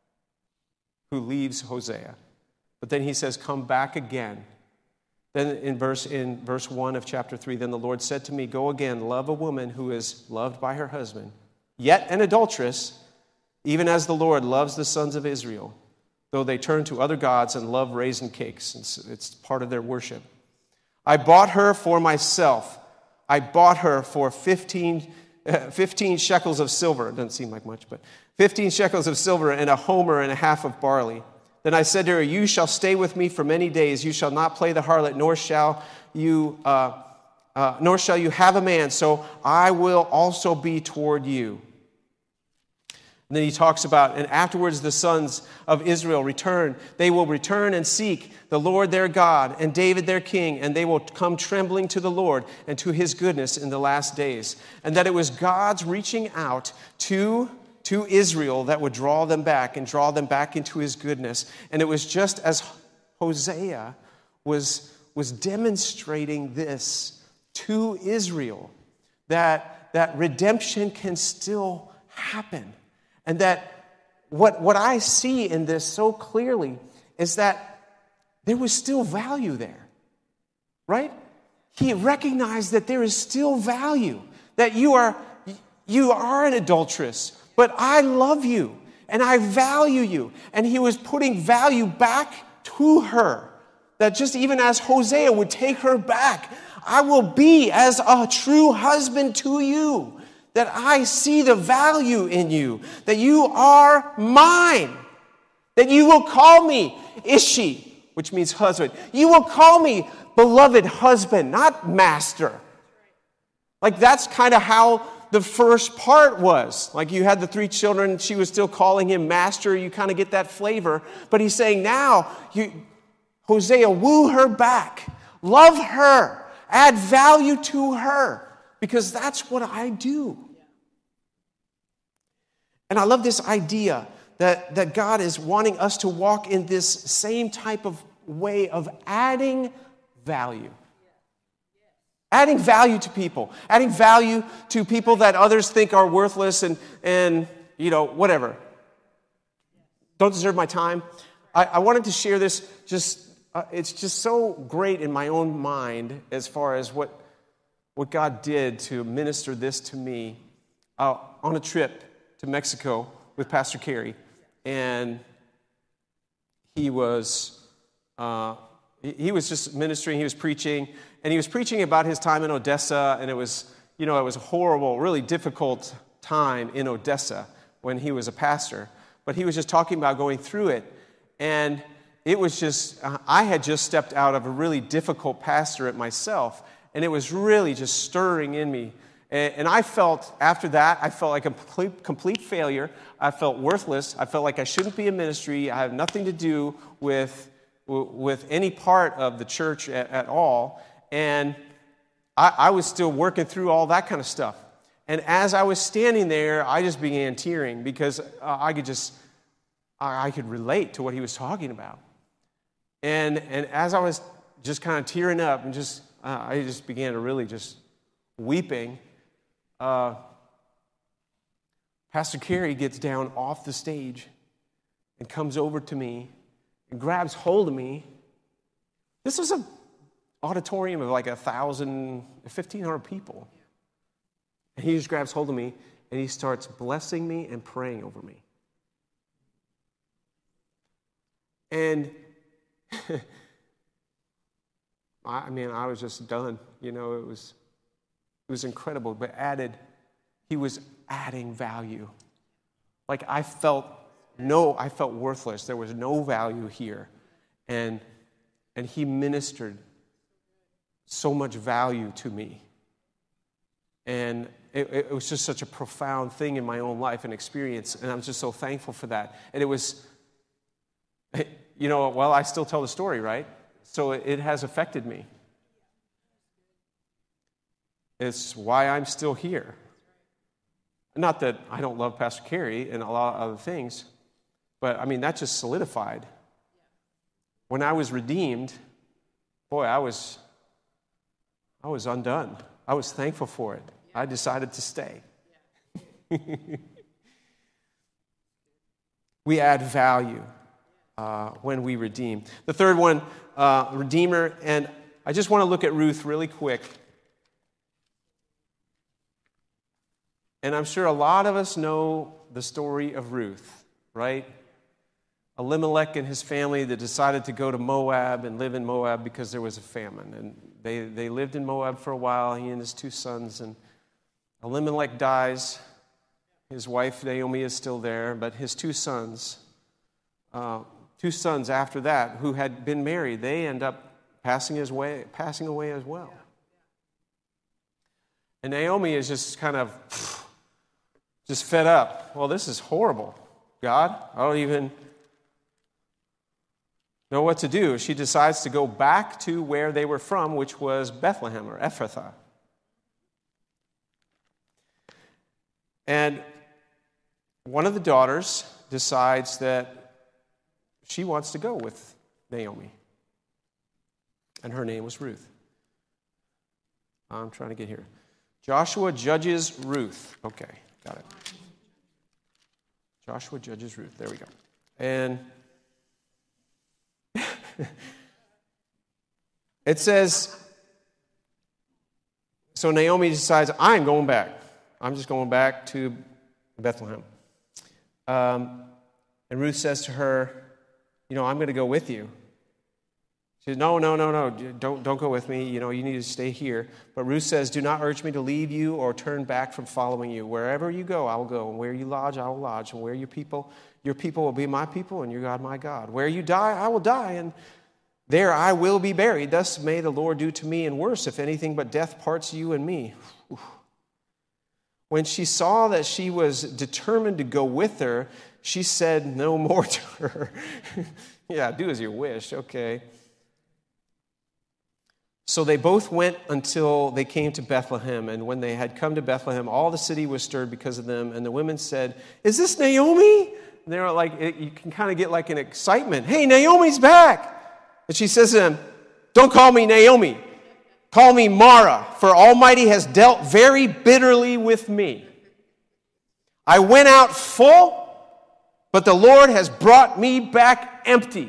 who leaves Hosea. But then he says, come back again. Then in verse 1 of chapter 3, then the Lord said to me, go again, love a woman who is loved by her husband, yet an adulteress, even as the Lord loves the sons of Israel, though they turn to other gods and love raisin cakes. It's part of their worship. I bought her for myself. I bought her for 15 shekels of silver. It doesn't seem like much, but 15 shekels of silver and a homer and a half of barley. Then I said to her, you shall stay with me for many days. You shall not play the harlot, nor shall you have a man. So I will also be toward you. And then he talks about, and afterwards the sons of Israel return. They will return and seek the Lord their God and David their king, and they will come trembling to the Lord and to his goodness in the last days. And that it was God's reaching out to Israel that would draw them back and draw them back into his goodness. And it was just as Hosea was demonstrating this to Israel, that redemption can still happen. And that what I see in this so clearly is that there was still value there, right? He recognized that there is still value, that you are an adulteress, but I love you and I value you. And he was putting value back to her, that just even as Hosea would take her back, I will be as a true husband to you, that I see the value in you, that you are mine, that you will call me Ishi, which means husband. You will call me beloved husband, not master. Like that's kind of how the first part was. Like you had the 3 children, she was still calling him master. You kind of get that flavor. But he's saying now, Hosea, woo her back. Love her. Add value to her. Because that's what I do. And I love this idea that God is wanting us to walk in this same type of way of adding value. Adding value to people. Adding value to people that others think are worthless and whatever. Don't deserve my time. I wanted to share this. It's just so great in my own mind as far as what God did to minister this to me on a trip to Mexico with Pastor Kerry. And he was just ministering, he was preaching, and he was preaching about his time in Odessa, and it was a horrible, really difficult time in Odessa when he was a pastor. But he was just talking about going through it, and it was just, I had just stepped out of a really difficult pastorate myself, and it was really just stirring in me. And I felt, after that, I felt like a complete failure. I felt worthless. I felt like I shouldn't be in ministry. I have nothing to do with any part of the church at all. And I was still working through all that kind of stuff. And as I was standing there, I just began tearing because I could relate to what he was talking about. And as I was just kind of tearing up and I just began to really just weeping, Pastor Kerry gets down off the stage and comes over to me and grabs hold of me. This was an auditorium of like 1,500 people. And he just grabs hold of me and he starts blessing me and praying over me. And I was just done. It was incredible, but he was adding value. Like I felt worthless. There was no value here. And he ministered so much value to me. And it was just such a profound thing in my own life and experience. And I'm just so thankful for that. And it was, I still tell the story, right? So it has affected me. It's why I'm still here. Not that I don't love Pastor Kerry and a lot of other things, but that just solidified. When I was redeemed, boy, I was undone. I was thankful for it. I decided to stay. We add value when we redeem. The third one, Redeemer, and I just want to look at Ruth really quick. And I'm sure a lot of us know the story of Ruth, right? Elimelech and his family that decided to go to Moab and live in Moab because there was a famine. And they lived in Moab for a while, he and his 2 sons. And Elimelech dies. His wife Naomi is still there, but his 2 sons after that who had been married, they end up passing away as well. And Naomi is just kind of just fed up. Well, this is horrible, God. I don't even know what to do. She decides to go back to where they were from, which was Bethlehem or Ephrathah. And one of the daughters decides that she wants to go with Naomi. And her name was Ruth. I'm trying to get here. Joshua judges Ruth. Okay, got it. Joshua judges Ruth. There we go. And it says, so Naomi decides, I'm going back. I'm just going back to Bethlehem. And Ruth says to her, I'm going to go with you. She said, no, don't go with me. You need to stay here. But Ruth says, do not urge me to leave you or turn back from following you. Wherever you go, I will go. And where you lodge, I will lodge. And where your people will be my people, and your God my God. Where you die, I will die, and there I will be buried. Thus may the Lord do to me, and worse, if anything but death parts you and me. When she saw that she was determined to go with her, she said no more to her. Yeah, do as you wish, okay. So they both went until they came to Bethlehem, and when they had come to Bethlehem, all the city was stirred because of them, and the women said, is this Naomi? And they were like, you can kind of get like an excitement. Hey, Naomi's back. And she says to them, don't call me Naomi. Call me Mara, for Almighty has dealt very bitterly with me. I went out full, but the Lord has brought me back empty.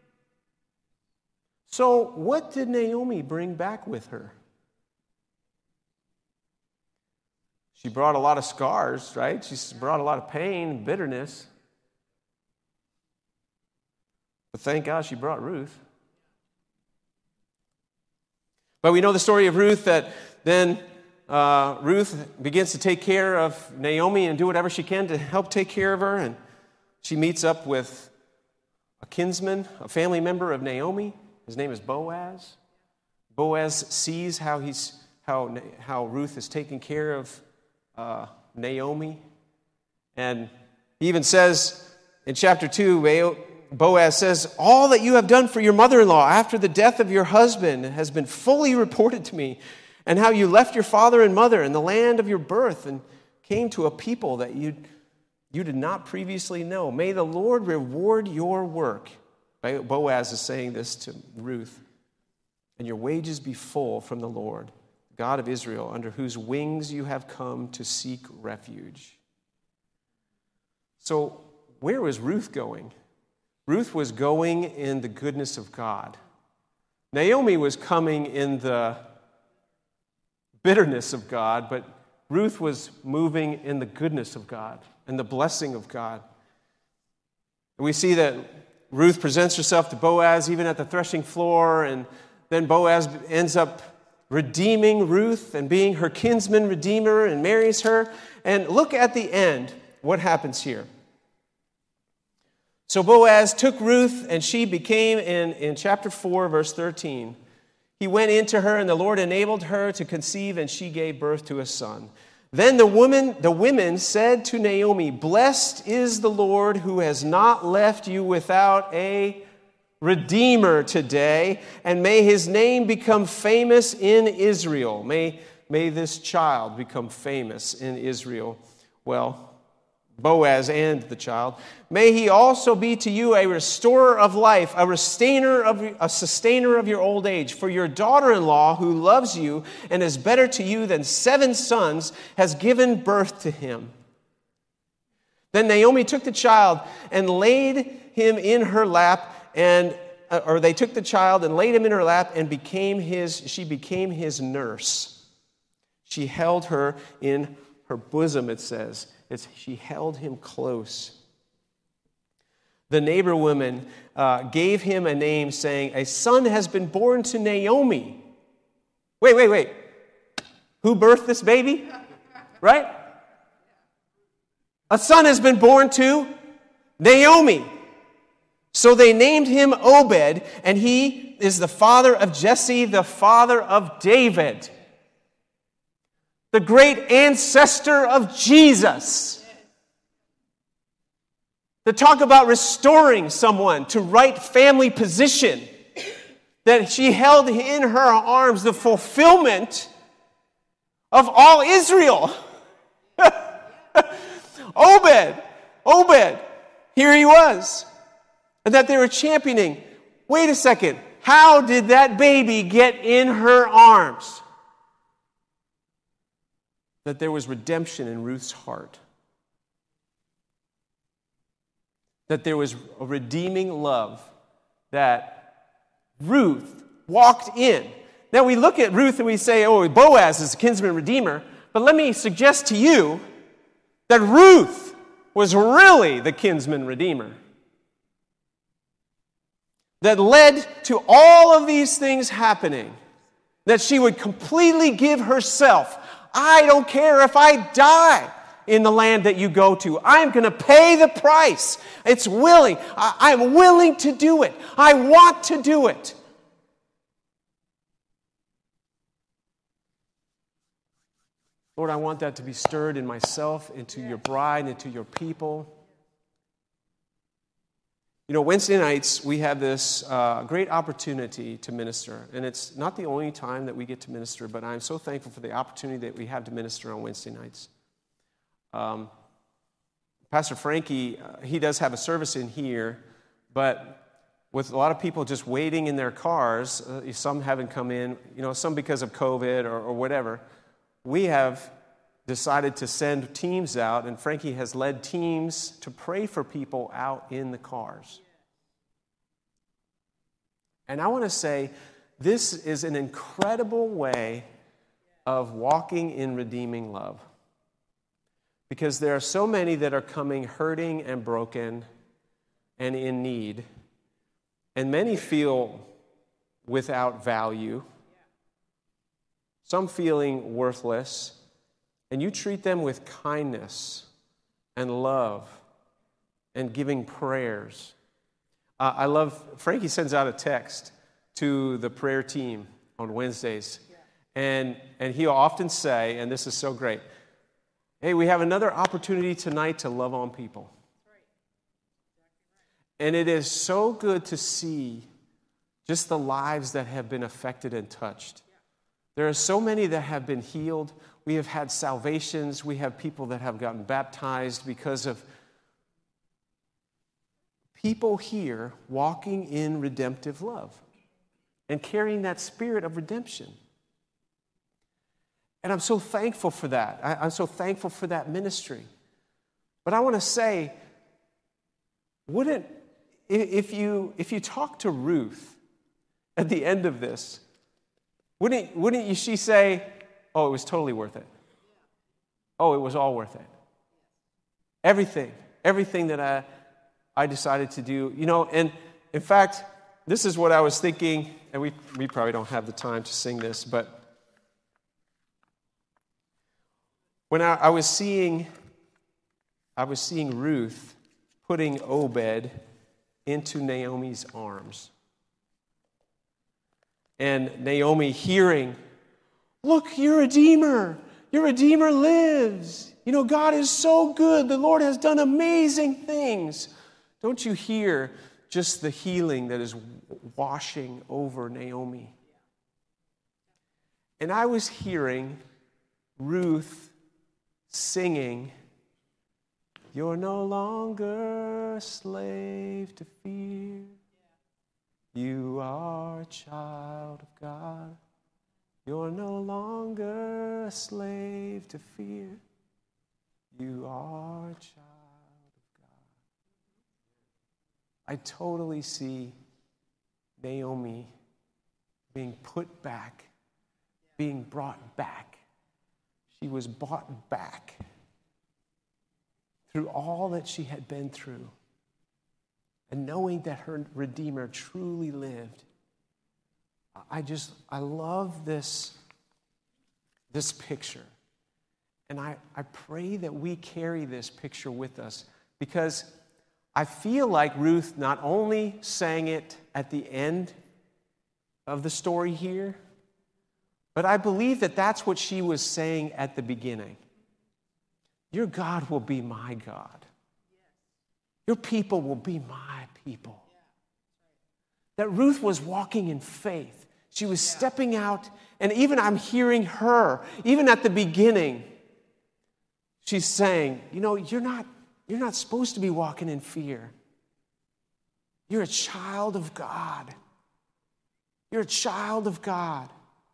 So what did Naomi bring back with her? She brought a lot of scars, right? She brought a lot of pain, bitterness. But thank God she brought Ruth. But we know the story of Ruth, that then Ruth begins to take care of Naomi and do whatever she can to help take care of her. And she meets up with a kinsman, a family member of Naomi. His name is Boaz. Boaz sees how Ruth is taking care of Naomi. And he even says in chapter 2, Boaz says, all that you have done for your mother-in-law after the death of your husband has been fully reported to me, and how you left your father and mother and the land of your birth and came to a people that you did not previously know. May the Lord reward your work. Boaz is saying this to Ruth. And your wages be full from the Lord, God of Israel, under whose wings you have come to seek refuge. So where was Ruth going? Ruth was going in the goodness of God. Naomi was coming in the bitterness of God, but Ruth was moving in the goodness of God and the blessing of God. And we see that Ruth presents herself to Boaz even at the threshing floor, and then Boaz ends up redeeming Ruth and being her kinsman redeemer and marries her. And look at the end, what happens here. So Boaz took Ruth, and she became, in chapter 4, verse 13, he went into her, and the Lord enabled her to conceive, and she gave birth to a son. Then the women said to Naomi, blessed is the Lord who has not left you without a redeemer today, and may his name become famous in Israel. May this child become famous in Israel. Well, Boaz and the child. May he also be to you a restorer of life, a sustainer of your old age. For your daughter-in-law, who loves you and is better to you than 7 sons, has given birth to him. Then Naomi took the child and laid him in her lap, they took the child and laid him in her lap, and she became his nurse. She held her in her bosom, it says. She held him close. The neighbor woman gave him a name, saying, a son has been born to Naomi. Wait. Who birthed this baby? Right? A son has been born to Naomi. So they named him Obed, and he is the father of Jesse, the father of David, the great ancestor of Jesus. To talk about restoring someone to right family position, that she held in her arms the fulfillment of all Israel. Obed, here he was. And that they were championing. Wait a second, how did that baby get in her arms? That there was redemption in Ruth's heart. That there was a redeeming love that Ruth walked in. Now we look at Ruth and we say, oh, Boaz is a kinsman redeemer. But let me suggest to you that Ruth was really the kinsman redeemer. that led to all of these things happening, that she would completely give herself. I don't care if I die in the land that you go to. I'm going to pay the price. It's willing. I'm willing to do it. I want to do it. Lord, I want that to be stirred in myself, into your bride, into your people. You know, Wednesday nights, we have this great opportunity to minister. And it's not the only time that we get to minister, but I'm so thankful for the opportunity that we have to minister on Wednesday nights. Pastor Frankie, he does have a service in here, but with a lot of people just waiting in their cars, some haven't come in, you know, some because of COVID or whatever, we have decided to send teams out, and Frankie has led teams to pray for people out in the cars. And I want to say, this is an incredible way of walking in redeeming love. Because there are so many that are coming hurting and broken and in need. And many feel without value. Some feeling worthless. And you treat them with kindness and love and giving prayers. I love, Frankie sends out a text to the prayer team on Wednesdays. And he'll often say, and this is so great, hey, we have another opportunity tonight to love on people. And it is so good to see just the lives that have been affected and touched. There are so many that have been healed. We have had salvations. We have people that have gotten baptized because of people here walking in redemptive love and carrying that spirit of redemption. And I'm so thankful for that. I'm so thankful for that ministry. But I want to say, if you talk to Ruth at the end of this, wouldn't she say, oh, it was totally worth it. Oh, it was all worth it. Everything that I decided to do. You know, and in fact, this is what I was thinking, and we probably don't have the time to sing this, but when I was seeing Ruth putting Obed into Naomi's arms. And Naomi hearing, look, your Redeemer lives. You know, God is so good. The Lord has done amazing things. Don't you hear just the healing that is washing over Naomi? And I was hearing Ruth singing, you're no longer a slave to fear. You are a child of God. You're no longer a slave to fear. You are a child of God. I totally see Naomi being put back, being brought back. She was bought back through all that she had been through. And knowing that her Redeemer truly lived. I love this picture. And I pray that we carry this picture with us, because I feel like Ruth not only sang it at the end of the story here, but I believe that that's what she was saying at the beginning. Your God will be my God. Your people will be my people. That Ruth was walking in faith. She was stepping out, and even I'm hearing her, even at the beginning, she's saying, you know, you're not supposed to be walking in fear. You're a child of God. You're a child of God.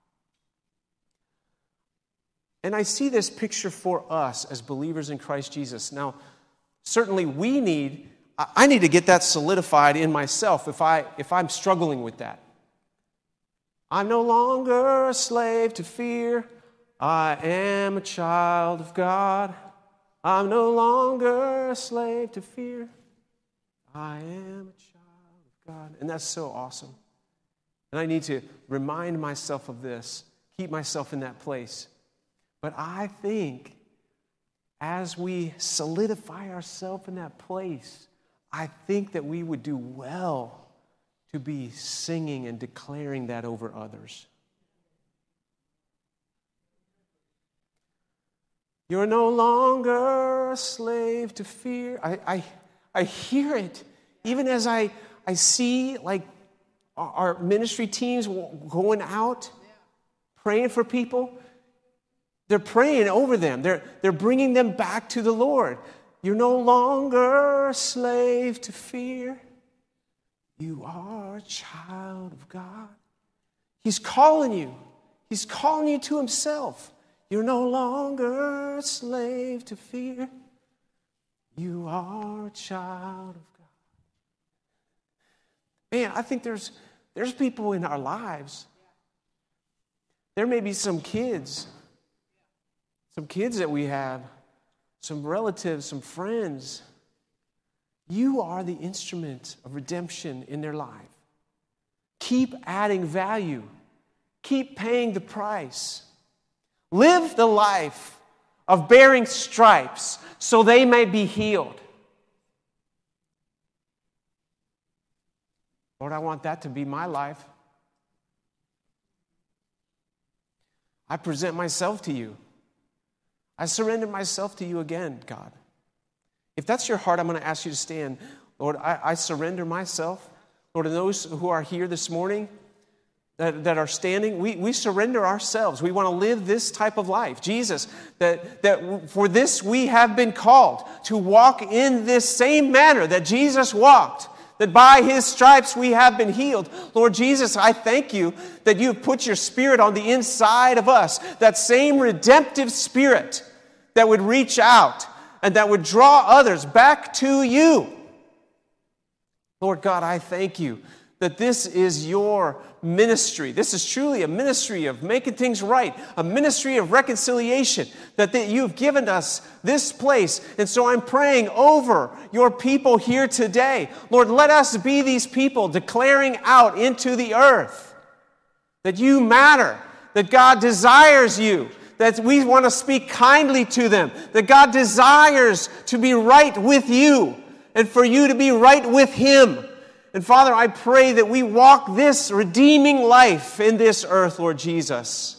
And I see this picture for us as believers in Christ Jesus. Now, certainly I need to get that solidified in myself if I'm struggling with that. I'm no longer a slave to fear. I am a child of God. I'm no longer a slave to fear. I am a child of God. And that's so awesome. And I need to remind myself of this, keep myself in that place. But I think as we solidify ourselves in that place, I think that we would do well to be singing and declaring that over others. You're no longer a slave to fear. I hear it. Even as I see like our ministry teams going out, praying for people. They're praying over them. They're bringing them back to the Lord. You're no longer a slave to fear. You are a child of God. He's calling you. He's calling you to himself. You're no longer a slave to fear. You are a child of God. Man, I think there's people in our lives. There may be some kids that we have, some relatives, some friends. You are the instrument of redemption in their life. Keep adding value. Keep paying the price. Live the life of bearing stripes so they may be healed. Lord, I want that to be my life. I present myself to you. I surrender myself to you again, God. If that's your heart, I'm going to ask you to stand. Lord, I surrender myself. Lord, and those who are here this morning that are standing, we surrender ourselves. We want to live this type of life. Jesus, that for this we have been called to walk in this same manner that Jesus walked. That by his stripes we have been healed. Lord Jesus, I thank you that you have put your Spirit on the inside of us. That same redemptive Spirit that would reach out and that would draw others back to you. Lord God, I thank you that this is your ministry. This is truly a ministry of making things right, a ministry of reconciliation, that you've given us this place. And so I'm praying over your people here today. Lord, let us be these people declaring out into the earth that you matter, that God desires you, that we want to speak kindly to them, that God desires to be right with you and for you to be right with him. And Father, I pray that we walk this redeeming life in this earth, Lord Jesus.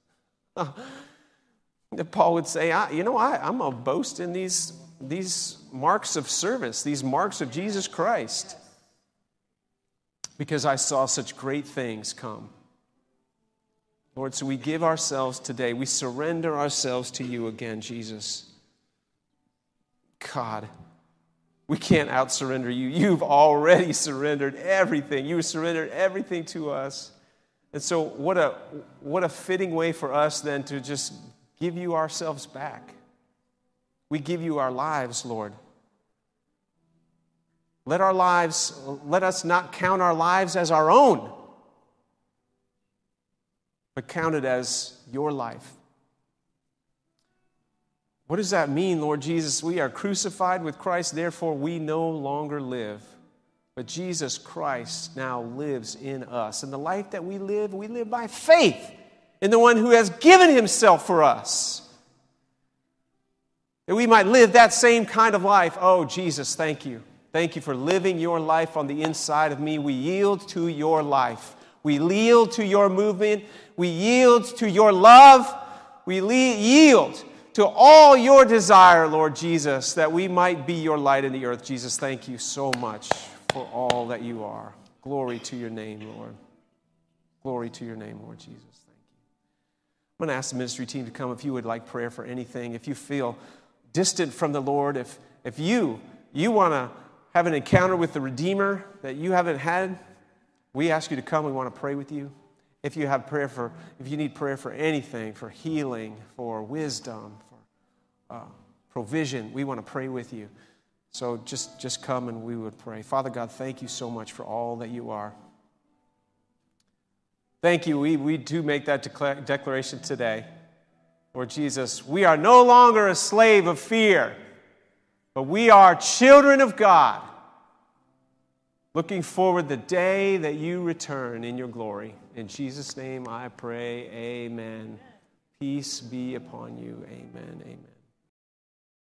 Paul would say, I'm going to boast in these marks of service, these marks of Jesus Christ, because I saw such great things come. Lord, so we give ourselves today. We surrender ourselves to you again, Jesus. God, we can't out-surrender you. You've already surrendered everything. You surrendered everything to us. And so what a fitting way for us then to just give you ourselves back. We give you our lives, Lord. Let us not count our lives as our own, but count it as your life. What does that mean, Lord Jesus? We are crucified with Christ, therefore we no longer live. But Jesus Christ now lives in us. And the life that we live by faith in the one who has given himself for us. That we might live that same kind of life. Oh, Jesus, thank you. Thank you for living your life on the inside of me. We yield to your life. We yield to your movement. We yield to your love. We yield to all your desire, Lord Jesus, that we might be your light in the earth. Jesus, thank you so much for all that you are. Glory to your name, Lord. Glory to your name, Lord Jesus. Thank you. I'm going to ask the ministry team to come if you would like prayer for anything. If you feel distant from the Lord, if you want to have an encounter with the Redeemer that you haven't had, we ask you to come. We want to pray with you. If you need prayer for anything, for healing, for wisdom, for provision, we want to pray with you. So just come and we would pray. Father God, thank you so much for all that you are. Thank you. We do make that declaration today. Lord Jesus, we are no longer a slave of fear, but we are children of God. Looking forward the day that you return in your glory. In Jesus' name I pray, amen. Peace be upon you. Amen, amen.